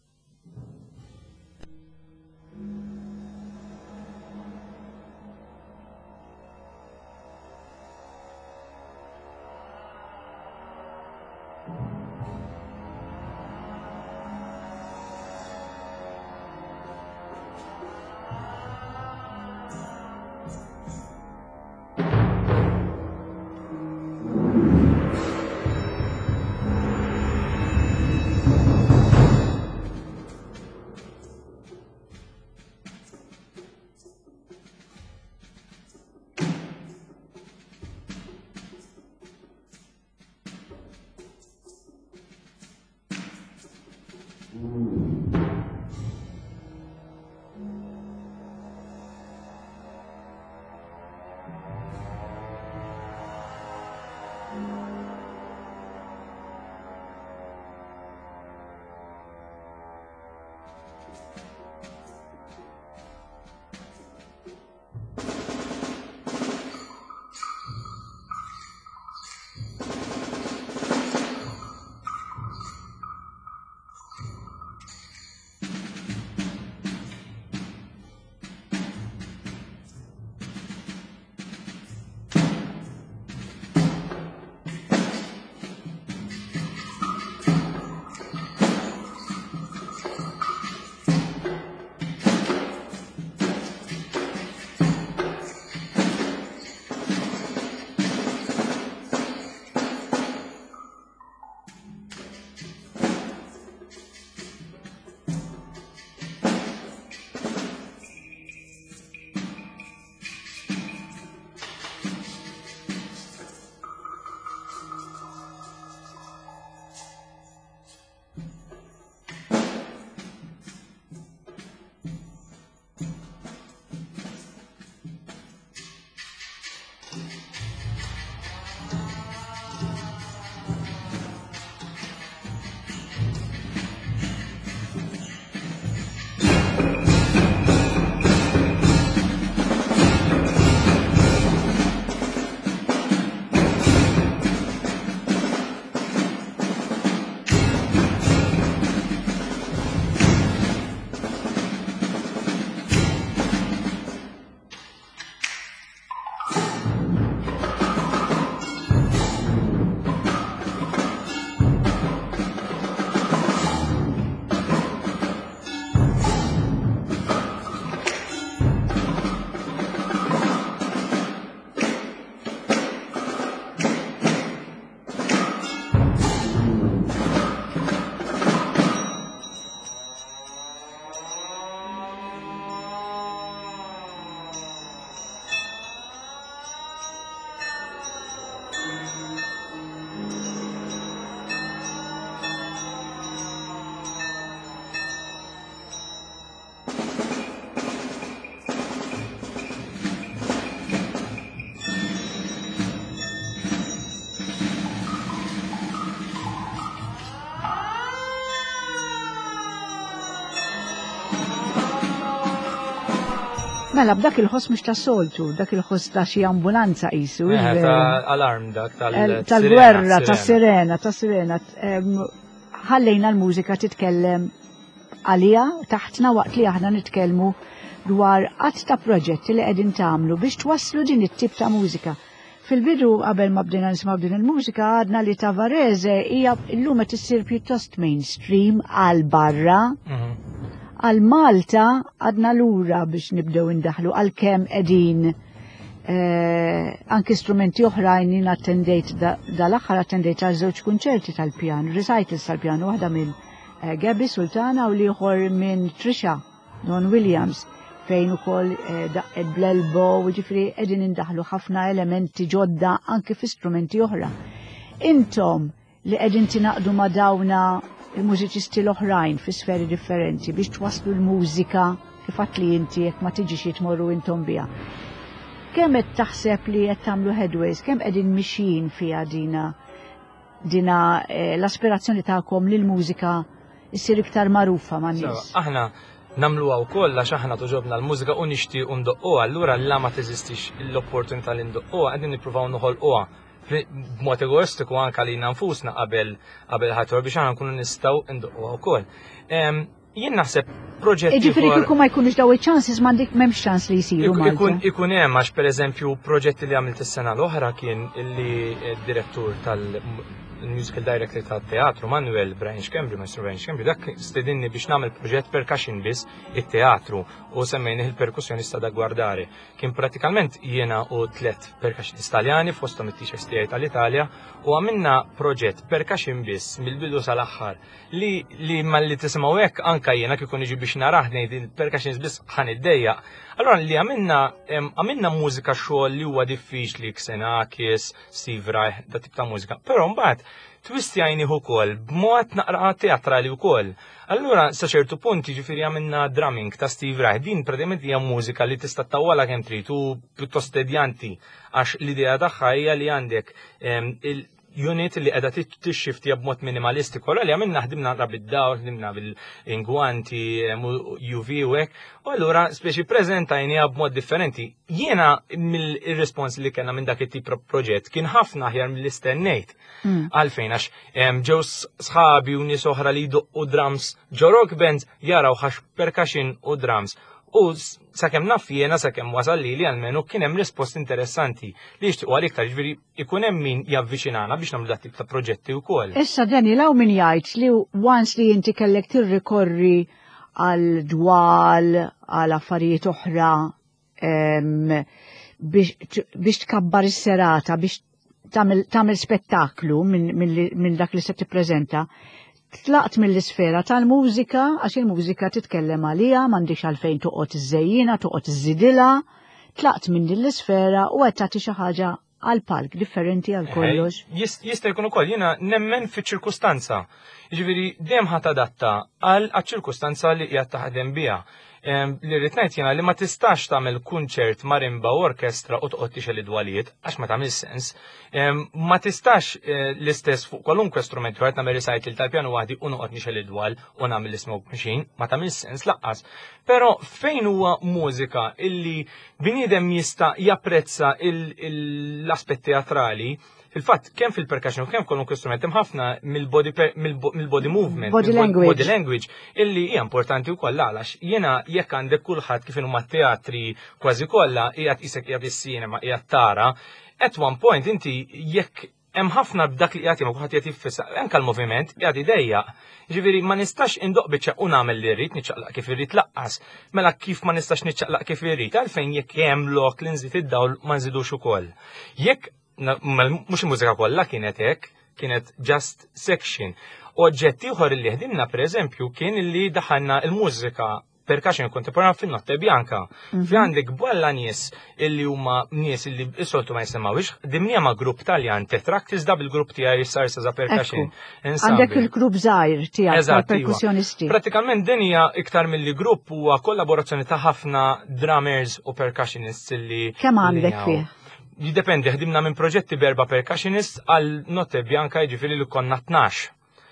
Mela, b'dak il-ħoss mux ta' soltu, dak il-ħoss ta' xi ambulanza qisu. Alarm dak tal-gwerra, ta' sirena, ta' sirena. Ħallejna l-mużika titkellem għalija taħtna waqt li aħna nitkellmu dwar qatt ta' proġetti li qegħdin tagħmlu biex twasslu din it-tip ta' mużika. Fil-bidu qabel ma bdejna nisma' din il-mużika għadna li Tavarese hija llum qed issir pjuttost mainstream għal barra. Għal Malta għadna lura biex nibdew indaħlu għal kemm qegħdin anke strumenti oħrajn jien attendejt dal-aħħar attendejt għal żewġ kunċerti tal-pjano, recitals tal-pjano, waħda minn Gabby Sultana u liħor minn Trisha Don Williams fejn ukoll daqqed bl-elbow, ġifri qegħdin indaħlu ħafna elementi ġodda anke fi strumenti oħra. Intom li qegħdin tinaqdu ma' dawna il-mużiċisti l-oħrajn fi sferi differenti biex twasslu l-mużika kif qatt li inti jekk ma tiġix jitmorru intom biha. Kemm qed taħseb li qed tagħmlu headways, kemm qegħdin mixjin fiha dina dina l-aspirazzjoni tagħkom li l-mużika issir iktar magħrufa man nies. Aħna namluha wkoll għax aħna toġobna l-mużika u nixtiequ ndoqquha, allura la ma teżistix l-opportunità li ndoqquha, qegħdin nippruvaw noħolquha b'mod egoistiku anke għalina nfusna qabel qabel ħator biex aħna nkunu nistgħu ndoqquha wkoll. Jien naħseb proġetti. Ġifieri kieku ma jkunux daw iċ-chances m'għandek m'hemmx ċans li jsiru Malta. Ikun ikun hemm għax pereżempju proġetti li għamilt is-sena l-oħra kien illi d-direttur tal il-musical director ta' teatru Manuel Branch Cambri, Maestro Branch Cambri, dak stedinni biex nagħmel proġett percussion biss it-teatru u semmejnih il-perkussjonista da Guardare. Kien pratikalment jiena u tliet percussionisti Taljani fosthom it-teachers tiegħi tal-Italja u għamilna proġett percussion biss mill-bidu sal-aħħar li li malli tisimgħu hekk anke jiena kieku niġi biex narah ngħid il-percussionist biss ħan iddejjaq. Allora li għamilna għamilna mużika xogħol li huwa diffiċli Xenakis, Steve Reich, da tip ta' mużika. Però mbagħad twisti għajni ukoll b'mod naqra teatrali wkoll. Allura sa ċertu punt jiġifieri għamilna drumming ta' Steve Reich. Din praticament hija mużika li tista' tawwala kemm trid u pjuttost tedjanti għax l-idea tagħha hija li għandek il unit li qiegħda tixxiftija b'mod minimalistiku, allura li għamilna ħdimna naqra bid-dawl, ħdimna bil-ingwanti, U V u hekk, u allura speċi preżentajniha b'mod differenti. Jiena mill-irrespons li kellna minn dak it-tip proġett kien ħafna aħjar mill-istennejt. Għalfejn għax ġew sħabi u nies oħra li jdoqqu drums ġo rock bands jaraw ħax percussion u drums. U sakemm naf jiena sakemm wasal li li għalmenu kien hemm rispost interessanti li jixtiequ għal iktar ġifieri ikun hemm min javviċinana biex nagħmlu dak tip ta' proġetti wkoll. Issa Daniel hawn min jgħid li once li inti kellek tirrikorri għal dwal għal affarijiet oħra biex tkabbar is-serata biex tagħmel spettaklu minn dak li se tippreżenta. Tlaqt mill-isfera tal-mużika, għax il-mużika titkellem għalija, m'għandix għalfejn toqgħod iżejjina, toqgħod iżidilha, tlaqt minn din l-isfera u qed tagħti xi ħaġa għal palk differenti għal kollox. Jista' jkun ukoll jiena nemmen fiċ-ċirkustanza. Jiġifieri dejjem ħadd adatta għal ċirkustanza li qiegħed taħdem biha. Li rrid ngħid jiena li ma tistax tagħmel kunċert marimba u orkestra u toqgħod tixel id-dwalijiet għax ma tagħmel sens. Ma tistax l-istess fuq kwalunkwe strument wieħed nagħmel recital tal-pjanu waħdi u noqgħod nixel id-dwal u nagħmel l-smoke machine, ma tagħmel sens laqqas. Però fejn huwa mużika illi bniedem jista' japprezza l-aspett teatrali, fil-fatt, kemm fil-percussion u kemm kwalunkwe strument hemm ħafna mill-body movement, body language, body language illi hija importanti wkoll għalax jiena jekk għandek kulħadd kif huma teatri kważi kollha qiegħed isek qiegħed is-sinema qiegħed tara, at one point inti jekk hemm ħafna b'dak li qiegħed jagħmel kulħadd qiegħed jiffissa anke l-moviment qiegħed idejjaq. Ġifieri ma nistax indoq biċċa u nagħmel li rrid niċċaqlaq kif irrid laqqas. Mela kif ma nistax niċċaqlaq kif irrid għalfejn jekk hemm lok li nżid id-dawl ma nżidux ukoll. Jekk mhux il-mużika kollha kienet hekk, kienet just section. Oġġetti ieħor li ħdimna pereżempju kien li daħalna l-mużika percussion kontemporanea fin-Notte Bianca. Fi għandek bwalla nies illi huma nies illi s-soltu ma jsemgħux, dimnija ma' grupp Taljan Tetractis da bil-grupp tiegħi Sarsa za Percussion. Għandek il-grupp żgħir tiegħek tal-perkussjonisti. Pratikament din hija iktar milli grupp huwa kollaborazzjoni ta' ħafna drummers u percussionists illi. Kemm għandek fih? Jiddependi, ħdimna minn proġetti berba percussionists għal Notte Bianca jiġifieri li konna tnax.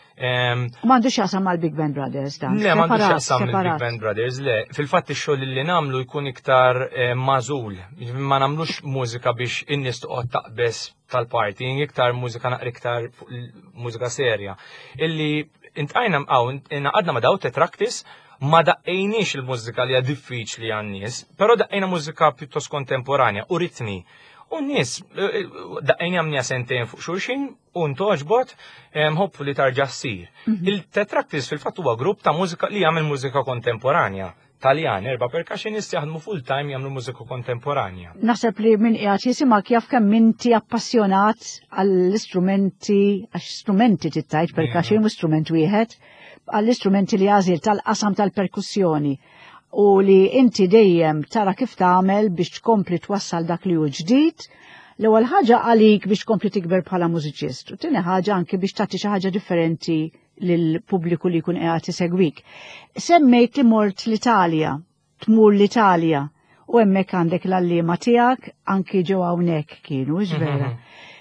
M'għandux jaqsam mal-Big Band Brothers dan. Le, m'għandux jaqsam mal-Big Band Brothers, le. Fil-fatt ix-xogħol li nagħmlu jkun iktar magħżul. Ma nagħmlux mużika biex in-nies toqgħod taqbes tal-party, iktar mużika naqra iktar mużika serja. Illi intqajna għaw, għadna ma daw Tetraktis, ma daqqejniex il-mużika li hija diffiċli għan-nies, però daqqejna mużika pjuttost kontemporanja u ritmi. U n-nies daqqejna mnija sentejn fuq xulxin u ntoġbot ħobbu li tarġa' ssir. Il-Tetraktis fil-fatt huwa grupp ta' mużika li jagħmel mużika kontemporanja. Taljan, erba' percussionisti jaħdmu full-time jagħmlu mużika kontemporanja. Naħseb li min qiegħed jisimak jaf kemm inti appassjonat għall-istrumenti, għax strumenti tittajt percussion u strument wieħed, għall-istrumenti li għażil tal-qasam tal-perkussjoni u li inti dejjem tara kif tagħmel biex tkompli twassal dak li hu ġdid, l-ewwel ħaġa għalik biex tkompli tikber bħala mużiċist u tieni ħaġa anke biex tagħti xi ħaġa differenti lill-pubbliku li jkun qiegħed isegwik. Semmejt li mort l-Italja, tmur l-Italja u hemmhekk għandek l-allima tiegħek anki ġew hawnhekk kienu, ġvera.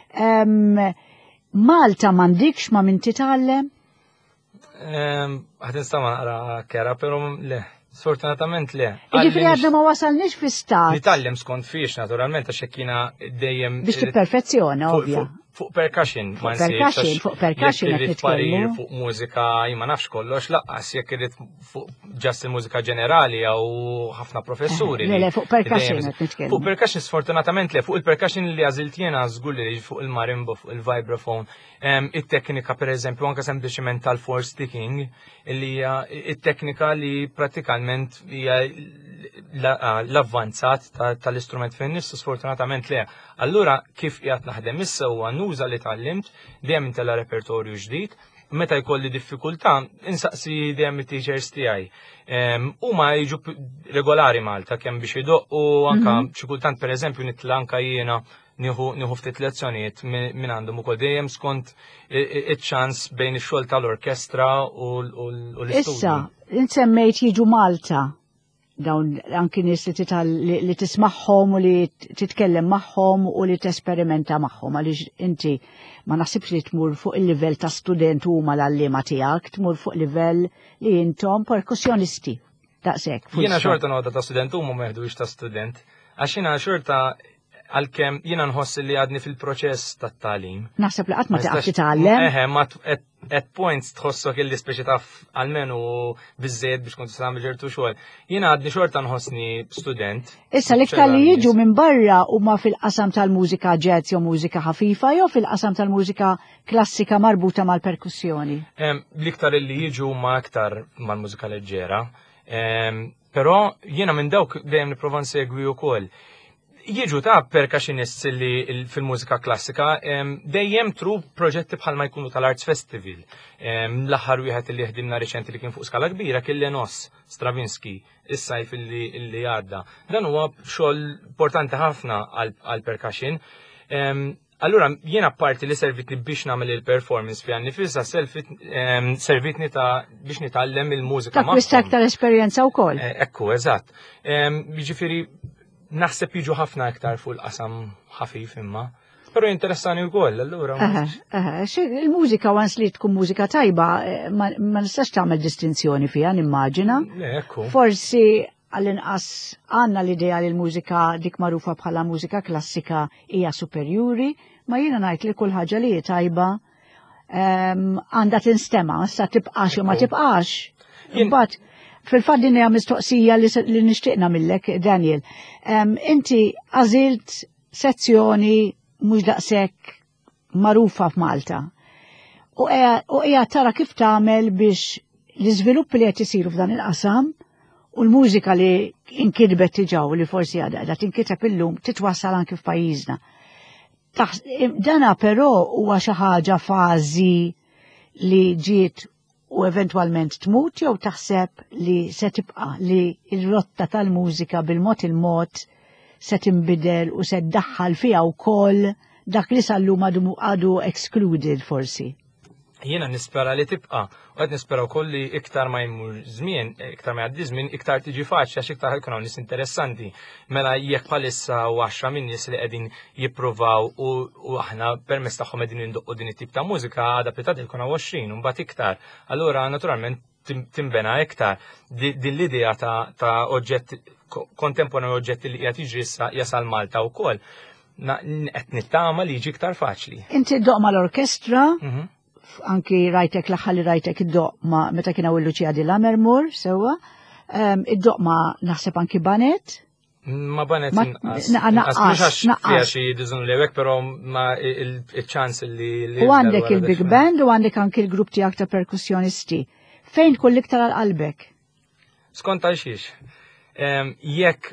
Malta m'għandikx ma' min titgħallem? Ħad nistama naqra kera, però le. Sfortunatament le. Ġifri għadna ma wasalniex fi stat. Nitallem skont fiex, naturalment, għax jekkina dejjem. Biex tipperfezzjona, ovvja. Fuq percussion, ma nsejx. Fuq percussion, jekk irid parir fuq mużika, ma nafx kollox, laqqas jekk irid fuq ġast il-mużika ġenerali jew ħafna professuri. Le, le, fuq percussion qed nitkellem. Fuq percussion sfortunatament le, fuq il-percussion li għażilt jiena żgur li fuq il-marimba, fuq il-vibraphone, it-teknika pereżempju anke sempliċement tal-four sticking, li hija it-teknika li prattikalment hija l-avvanzat tal-istrument fin nifsu sfortunatament le. Allura kif qiegħed naħdem issa huwa nuża li tallimt dejjem intella repertorju ġdid, meta jkolli diffikultà insaqsi dejjem it-teachers tiegħi. Huma jiġu regolari Malta kemm biex idoqqu anke xi kultant pereżempju nitla anke jiena nieħu ftit lezzjonijiet minn għandhom ukoll dejjem skont iċ-ċans bejn ix-xogħol tal-orkestra u l-istudju. Issa, insemmejt jiġu Malta. Dawn anki nies li tismagħhom u li titkellem magħhom u li tesperimenta magħhom għaliex inti ma naħsibx li tmur fuq il-livell ta' student huma l-allima tiegħek, tmur fuq livell li intom perkussjonisti daqshekk. Jiena xorta nota ta' student huma ma jeħdux ta' student, għax jiena xorta għalkemm jiena nħoss li għadni fil-proċess tat-tagħlim. Naħseb li qatt ma taqgħod titgħallem. Eħe, ma at points tħossok illi speċi taf għalmenu biżżejjed biex kont tagħmel ġertu xogħol. Jiena għadni xorta nħossni student. Issa l-iktar li jiġu minn barra huma fil-qasam tal-mużika jazz jew mużika ħafifa jew fil-qasam tal-mużika klassika marbuta mal-perkussjoni. L-iktar li jiġu huma aktar mal-mużika leġġera. Però jiena minn dawk dejjem nipprova nsegwi wkoll. Jiġu ta' percussionists li fil-mużika klassika dejjem tru proġetti bħalma jkunu tal-Arts Festival. L-aħħar wieħed li ħdimna riċenti li kien fuq skala kbira kien Lenos Stravinsky is-sajf illi għadda. Dan huwa xogħol importanti ħafna għall-percussion. Allura jiena parti li servitni biex nagħmel il-performance fi nifisha servitni ta' biex nitgħallem il-mużika. Ta' kwistak tal-esperjenza wkoll. Ekku, eżatt. Jiġifieri naħseb jiġu ħafna iktar fuq il-qasam ħafif imma. Però interessani wkoll, allura. Il-mużika wans li tkun mużika tajba ma nistax tagħmel distinzjoni fiha nimmaġina. Forsi għall-inqas għandna l-idea li l-mużika dik magħrufa bħala mużika klassika hija superjuri, ma jiena ngħid li kull ħaġa li tajba għandha tinstema' sa tibqax u ma tibqax. Imbagħad fil-fatt din hija mistoqsija li nixtieqna millek, Daniel. Inti għażilt sezzjoni mhux daqshekk magħrufa f'Malta. U hija tara kif tagħmel biex l-iżviluppi li qed isiru f'dan il-qasam u l-mużika li inkitbet tiġaw li forsi għadha tinkiteb illum titwassal anke f'pajjiżna. Dana però huwa xi ħaġa fażi li ġiet u eventwalment tmut jew taħseb li se tibqa' li l-rotta tal-mużika bil-mod il-mod se tinbidel u se ddaħħal fiha wkoll dak li sallum għadu excluded forsi. Jiena nispera li tibqa' u qed nispera wkoll li iktar ma jmur żmien, iktar ma jgħaddi żmien, iktar tiġi faċli għax iktar ħajkun hawn nies interessanti. Mela jekk bħalissa u għaxra min nies li qegħdin jippruvaw u aħna permezz tagħhom qegħdin indoqqu din it-tip ta' mużika għadha pitat jkun hawn għoxrin u mbagħad iktar. Allura naturalment timbena iktar din l-idea ta' oġġett kontemporanju oġġetti li qed jiġri jasal Malta wkoll. Qed nittama li jiġi iktar faċli. Inti ddoq mal-orkestra anki rajtek l-aħħar li rajtek id-doqma meta kien hawn il-Luċija di Lammermoor sewwa. Id-doqma naħseb anki banet. Ma banet naqqas. Fija xi diżun lewek, però ma il-ċans li. U għandek il-Big Band u għandek anki il-grupp tiegħek ta' perkussjonisti. Fejn tkun l-iktar għal qalbek? Skont għal xiex. Jekk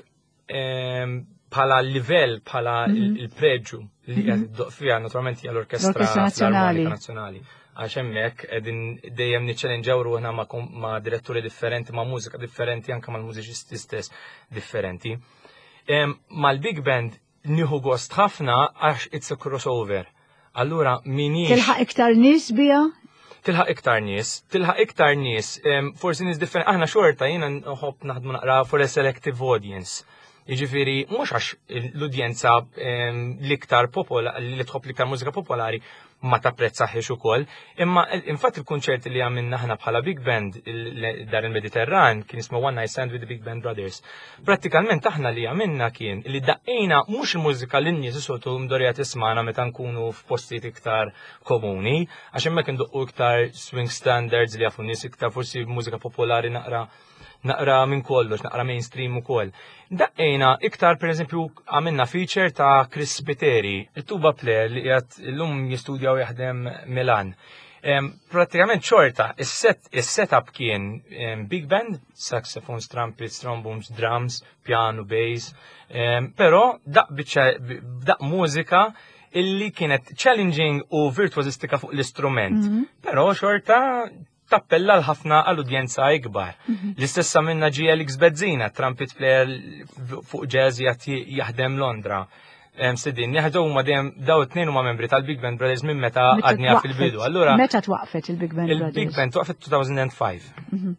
bħala livell, bħala il-preġu li qed iddoq fiha naturalment hija l-Orkestra Nazzjonali. Għax hemmhekk qegħdin dejjem niċċelenġaw ruħna ma' diretturi differenti, ma' mużika differenti, anke mal-mużiċisti stess differenti. Mal-Big Band nieħu gost ħafna għax it's a crossover. Allura minix. Tilħaq iktar nies biha? Tilħaq iktar nies, tilħaq iktar nies, forsi nies differenti, aħna xorta jiena nħobb naħdmu naqra for a selective audience. Jiġifieri mhux għax l-udjenza l-iktar popolari li tħobb l-iktar mużika popolari ma tapprezzaħiex ukoll, imma infatti il-kunċerti li għamilna aħna bħala Big Band dar il-Mediterran kien ismu One Night Stand with the Big Band Brothers. Prattikament aħna li għamilna kien li daqqejna mhux il-mużika li n-nies isoltu mdorja tismana meta nkunu f'postijiet iktar komuni, għax hemmhekk induqqu iktar swing standards li jafu nies iktar forsi mużika popolari naqra naqra minn kollox, naqra mainstream ukoll. Daqqejna iktar pereżempju għamilna feature ta' Chris Spiteri, il-tuba player li qiegħed illum jistudja u jaħdem Milan. Pratikament xorta, is-setup kien big band, saxophones, trumpets, trombones, drums, piano, bass, però daq mużika illi kienet challenging u virtuosistika fuq l-istrument. Però xorta tappella l-ħafna għall-udjenza ikbar. L-istessa minna G L X Bezzina, trumpet player fuq jazz jaħdem Londra. Sidin, jaħdu ma dejjem daw it-tnejn huma membri tal-Big Band Brothers minn meta għadnija fil-bidu. Allura meta twaqfet il-Big Band Brothers? Il-Big Band twaqfet two thousand five.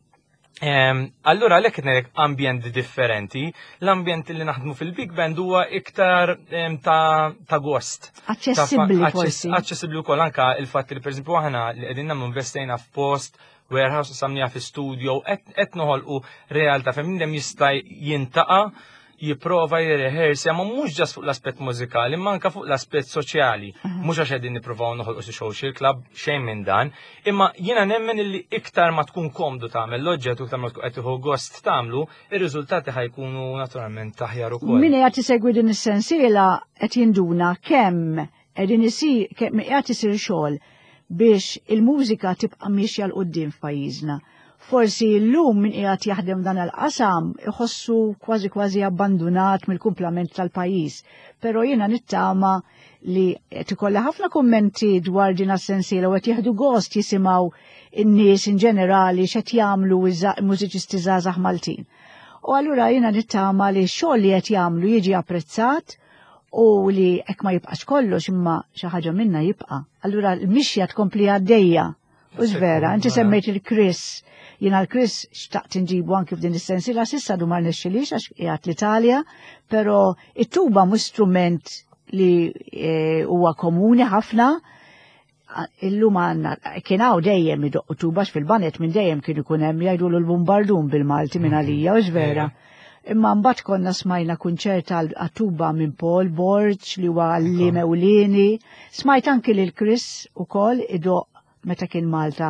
Allura għalhekk qed ambjent differenti, l-ambjent li naħdmu fil-Big Band huwa iktar ta' gost. Aċċessibbli forsi. Aċċessibbli wkoll anke il-fatt li pereżempju aħna li qegħdin nagħmlu investejna f'post warehouse samnija fi studio qed noħolqu realtà fejn dem jista' jintaqa' jipprova jirrehearsja ma mhux ġas fuq l-aspett mużikali, ma anke fuq l-aspett soċjali. Mhux għax qegħdin nippruvaw noħolqu xi social club xejn minn dan, imma jiena nemmen illi iktar ma tkun komdu tagħmel l-oġġett u iktar ma tkun qed tieħu gost tagħmlu, ir-riżultati ħajkunu naturalment aħjar ukoll. Min qed isegwi din is-sensiela qed jinduna kemm qegħdin isir kemm qed isir xogħol biex il-mużika tibqa' mixja l quddiem f'pajjiżna. Forsi llum min qiegħed jaħdem dan il-qasam iħossu kważi kważi abbandunat mill-kumplament tal-pajjiż. Però jiena nittama li qed ikollha ħafna kummenti dwar din is-sensiela u qed jieħdu gost jisimgħu in-nies in ġenerali x'qed jagħmlu mużiċisti żgħażagħ Maltin. U allura jiena nittama li x-xogħol li qed jagħmlu jiġi apprezzat u li hekk ma jibqax kollox imma xi ħaġa minnha jibqa'. Allura l-mixja tkompli għaddejja. U żvera, inti semmejt il-Chris. Jiena l-Chris xtaqt inġibu anki f'din is-sensiela s'issa du ma rnexxilix għax qiegħed l-Italja, però it-tuba mhu strument li huwa komuni ħafna. Illum għandna kien hawn dejjem idoqqu tuba fil-banet minn dejjem kien ikun hemm jgħidulu l-bumbardun bil-Malti minn għalija u żvera. Imma mbagħad konna smajna kunċert għat-tuba minn Paul Borch li huwa għallim ewlieni. Smajt anki lil Chris ukoll idoq meta kien Malta.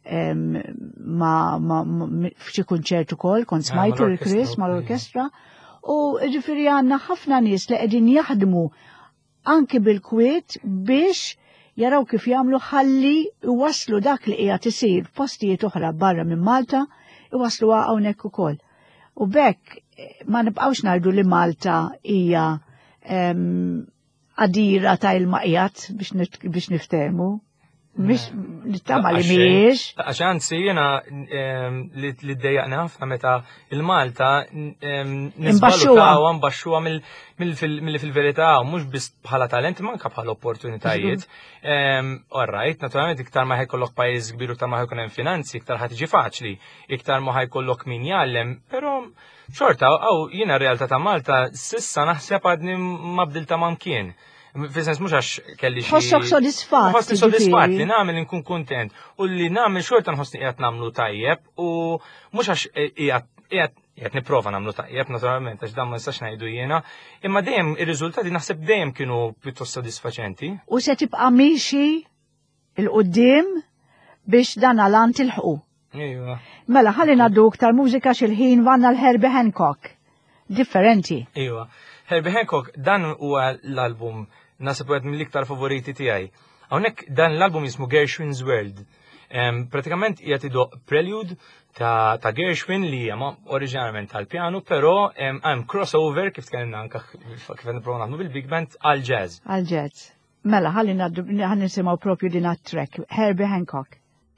ma f'xi kunċert ukoll kont smajtu l-Chris mal-orkestra u ġifieri għandna ħafna nies li qegħdin jaħdmu anke bil-kwiet biex jaraw kif jagħmlu ħalli iwasslu dak li qiegħed isir f'postijiet oħra barra minn Malta iwasslu hawnhekk ukoll. U bekk ma nibqgħux ngħidu li Malta hija qadira ta' il-maqjat biex niftehmu. Mish nittama li miex. Għax anzi jena li d-dejjaqna ħafna meta il-Malta nisbalutaw mbaxxuha mill fil-verità u mhux biss bħala talent manka bħala opportunitajiet. Orrajt, naturalment iktar ma ħajkollok pajjiż kbir u iktar ma ħajkun hemm finanzi, iktar ħad tiġi faċli, iktar ma ħajkollok min jgħallem, però xorta aw jiena r-realtà ta' Malta s'issa naħseb għadni ma bdilta mamkien. Fil-sens mux għax kelli xie. Ħossok sodisfat. Ħossni sodisfat li namel nkun kontent. U li namel xorta nħossni qiegħed namlu tajjeb u mux għax qiegħed nipprova namlu tajjeb naturalment għax dan ma nistax ngħidu jiena. Imma dejjem ir-riżultati naħseb dejjem kienu pjuttost sodisfaċenti. U se tibqa' mixi il-qudiem biex dan għalan tilħu. Iva. Mela, ħalli naddu iktar mużika xil-ħin vanna l-Herbie Hancock. Differenti. Iva. Herbie Hancock, dan huwa l-album nasib għed mill-iktar favoriti tiegħi. Hawnhekk dan l-album jismu Gershwin's World. Um, pratikament jgħatidu prelude ta', ta Gershwin li hija oriġinalment tal-pjanu, però hemm um, crossover kif tkellimna anke kif qed nipprova naħdmu bil-big band għal jazz. Għal jazz. Mela, ħalli naddu ħan nisimgħu propju din għat-track, Herbie Hancock.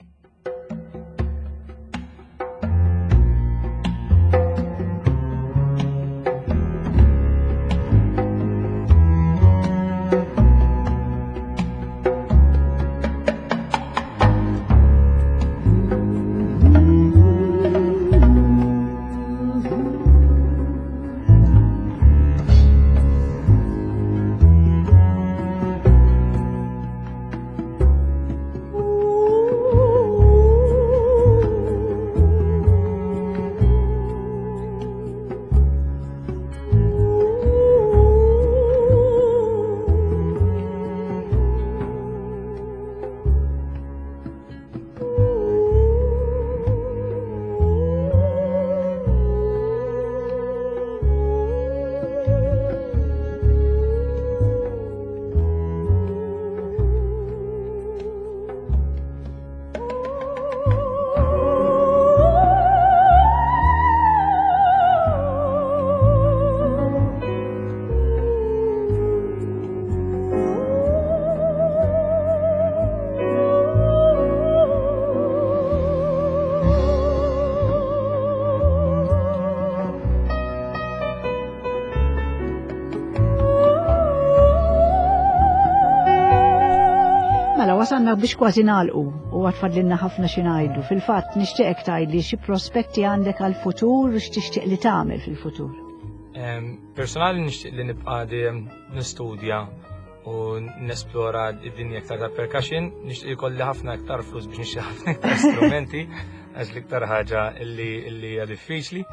Wasanna biex kważi nagħlqu u għatfadlinna ħafna xi ngħidu. Fil-fatt nixtieqek tgħidli xi prospetti għandek għall-futur u x'tixtieq li tagħmel fil-futur. Personali nixtieq li nibqa' dejjem nistudja u nesplora d-dinja aktar tal-percussion, nixtieq ikolli ħafna aktar flus biex nixtieq ħafna aktar strumenti għax l-iktar ħaġa li hija diffiċli.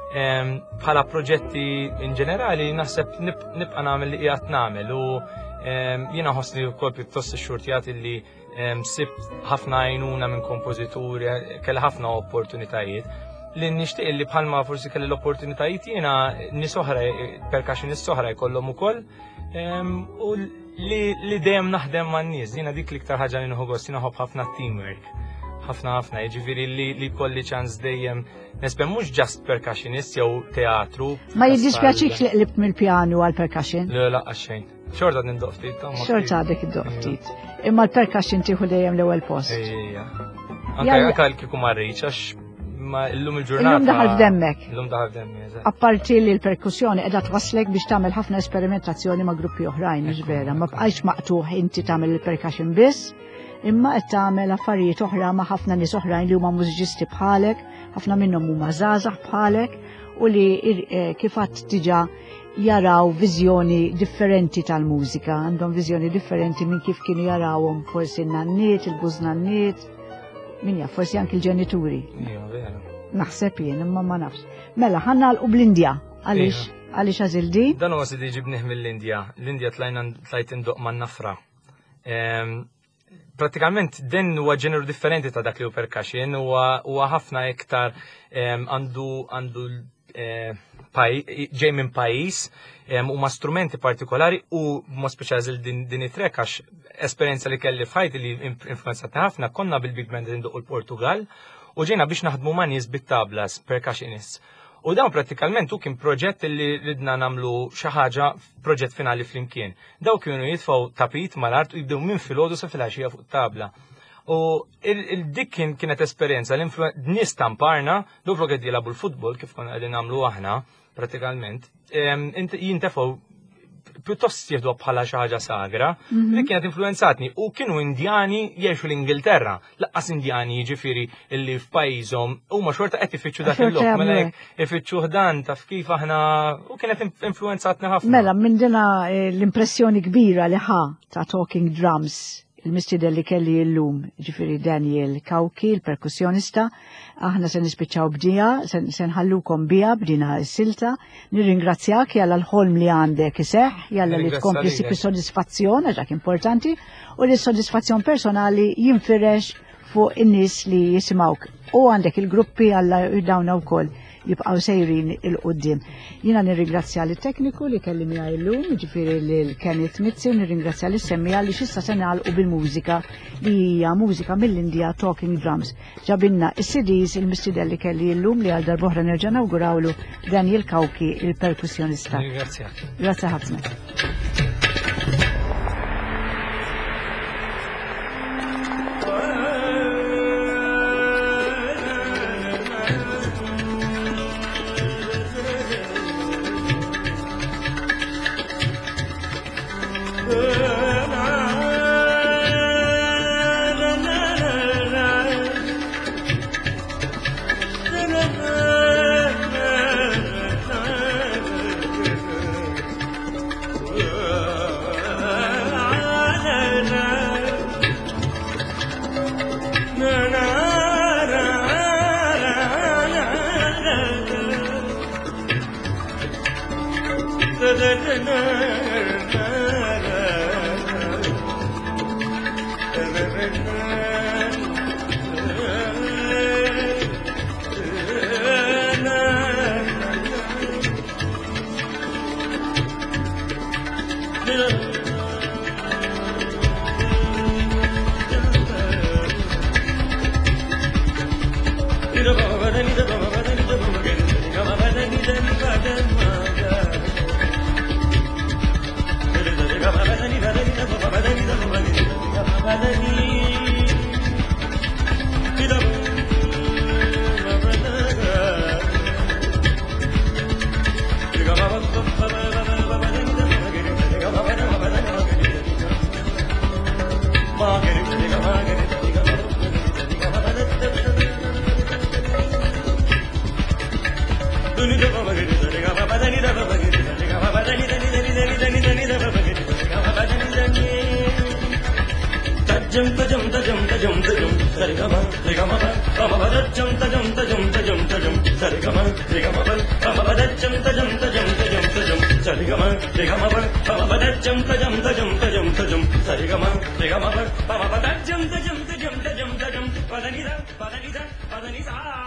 Bħala proġetti in ġenerali naħseb nibqa' nagħmel li qiegħed nagħmel u jiena ħossni wkoll pjuttost ix-xurtijat illi sibt ħafna għajnuna minn kompożituri, kelli ħafna opportunitajiet li nixtieq li bħalma forsi kelli l-opportunitajiet jiena nies oħra percussionist oħra jkollhom ukoll u li dejjem naħdem man-nies, jiena dik l-iktar ħaġa li nieħu gost, jiena ħobb ħafna teamwork. ħafna ħafna, jiġifieri li li kolli ċans dejjem nesbem mhux just percussionist jew teatru. Ma jiddispjaċik li qlibt mill-pjanu għal percussion? Le la xejn. Xorta nindoq ftit. Xorta għadek id-doq ftit. Imma l-percussion tieħu dejjem l-ewwel post. Ejja. Anke kieku ma rridx għax ma llum il-ġurnata. Illum daħal f'demmek. Illum daħal f'demmek. Apparti li l-perkussjoni qiegħda twasslek biex tagħmel ħafna esperimentazzjoni ma' gruppi oħrajn, mhux vera. Ma bqajx maqtuħ inti tagħmel il-percussion biss, imma qed tagħmel affarijiet oħra ma' ħafna nies oħrajn li huma mużiċisti bħalek, ħafna minnhom huma żgħażagħ bħalek u li kif qatt diġà jaraw viżjoni differenti tal-mużika, għandhom viżjoni differenti minn kif kienu jarawhom forsi n-nanniet, il-bużnanniet, min jaf forsi anke l-ġenituri. Naħseb jien imma ma nafx. Mela ħanna l bl-Indja, għaliex għaliex għażil di? Dan huwa sidi ġibnih mill-Indja. L-Indja tlajna tlajt indoq man-nafra. Pratikament den huwa ġeneru differenti ta' dak li hu percussion, huwa ħafna iktar għandu għandu ġej minn pajjiż huma strumenti partikolari u ma speċjali din it-trek għax esperjenza li kelli f'ħajti li influenzatni ħafna konna bil-big band indoq il-Portugal u ġejna biex naħdmu ma' nies bit-tablas, percussionists. U dawn pratikament u kien proġett li ridna nagħmlu xi ħaġa proġett finali flimkien. Daw kienu jitfgħu tapit mal-art u jibdew minn filgħodu sa filgħaxija fuq tabla. U dik kienet esperjenza l-nies tamparna dovru qed jilagħbu l-futbol kif konna qegħdin nagħmlu aħna pratikament jintefgħu pjuttost jieħdu bħala xi ħaġa sagra li kienet influenzatni u kienu Indjani jgħixu l-Ingilterra, laqqas Indjani jiġifieri illi f'pajjiżhom huma xorta qed ifittxu dak il-lok mela ifittxuh dan taf kif aħna u kienet influenzatni ħafna. Mela minn dina l-impressjoni kbira li ħa ta' Talking Drums il-mistidel li kelli l-lum, ġifiri Daniel Kawki, il-perkussjonista, aħna se nispiċċaw bdija, se nħallukom bija bdina s-silta, nirringrazzjak jalla l-ħolm li għandek iseħ, jalla li tkompli sipi soddisfazzjon, għaxak importanti, u li soddisfazzjon personali jinfirex fuq in-nies li jisimawk. U għandek il-gruppi għalla dawna wkoll jibqaw sejrin il-qoddim. Jina nirringrazzja l-tekniku li kelli miegħi llum, ġifieri l-Kenneth Mizzi, u nirringrazzja l-semmija li xissa se nagħlqu bil-mużika li hija mużika mill-Indija Talking Drums. Ġabinna is-C Ds il-mistidelli kelli llum li għal darbohra nerġa' nawgurawlu Daniel Kawki, il-perkussjonista. Ringrazzjak. Grazzi ħafna. Ba-da-dee-da, ba-da-dee-da, ba-da-dee-da.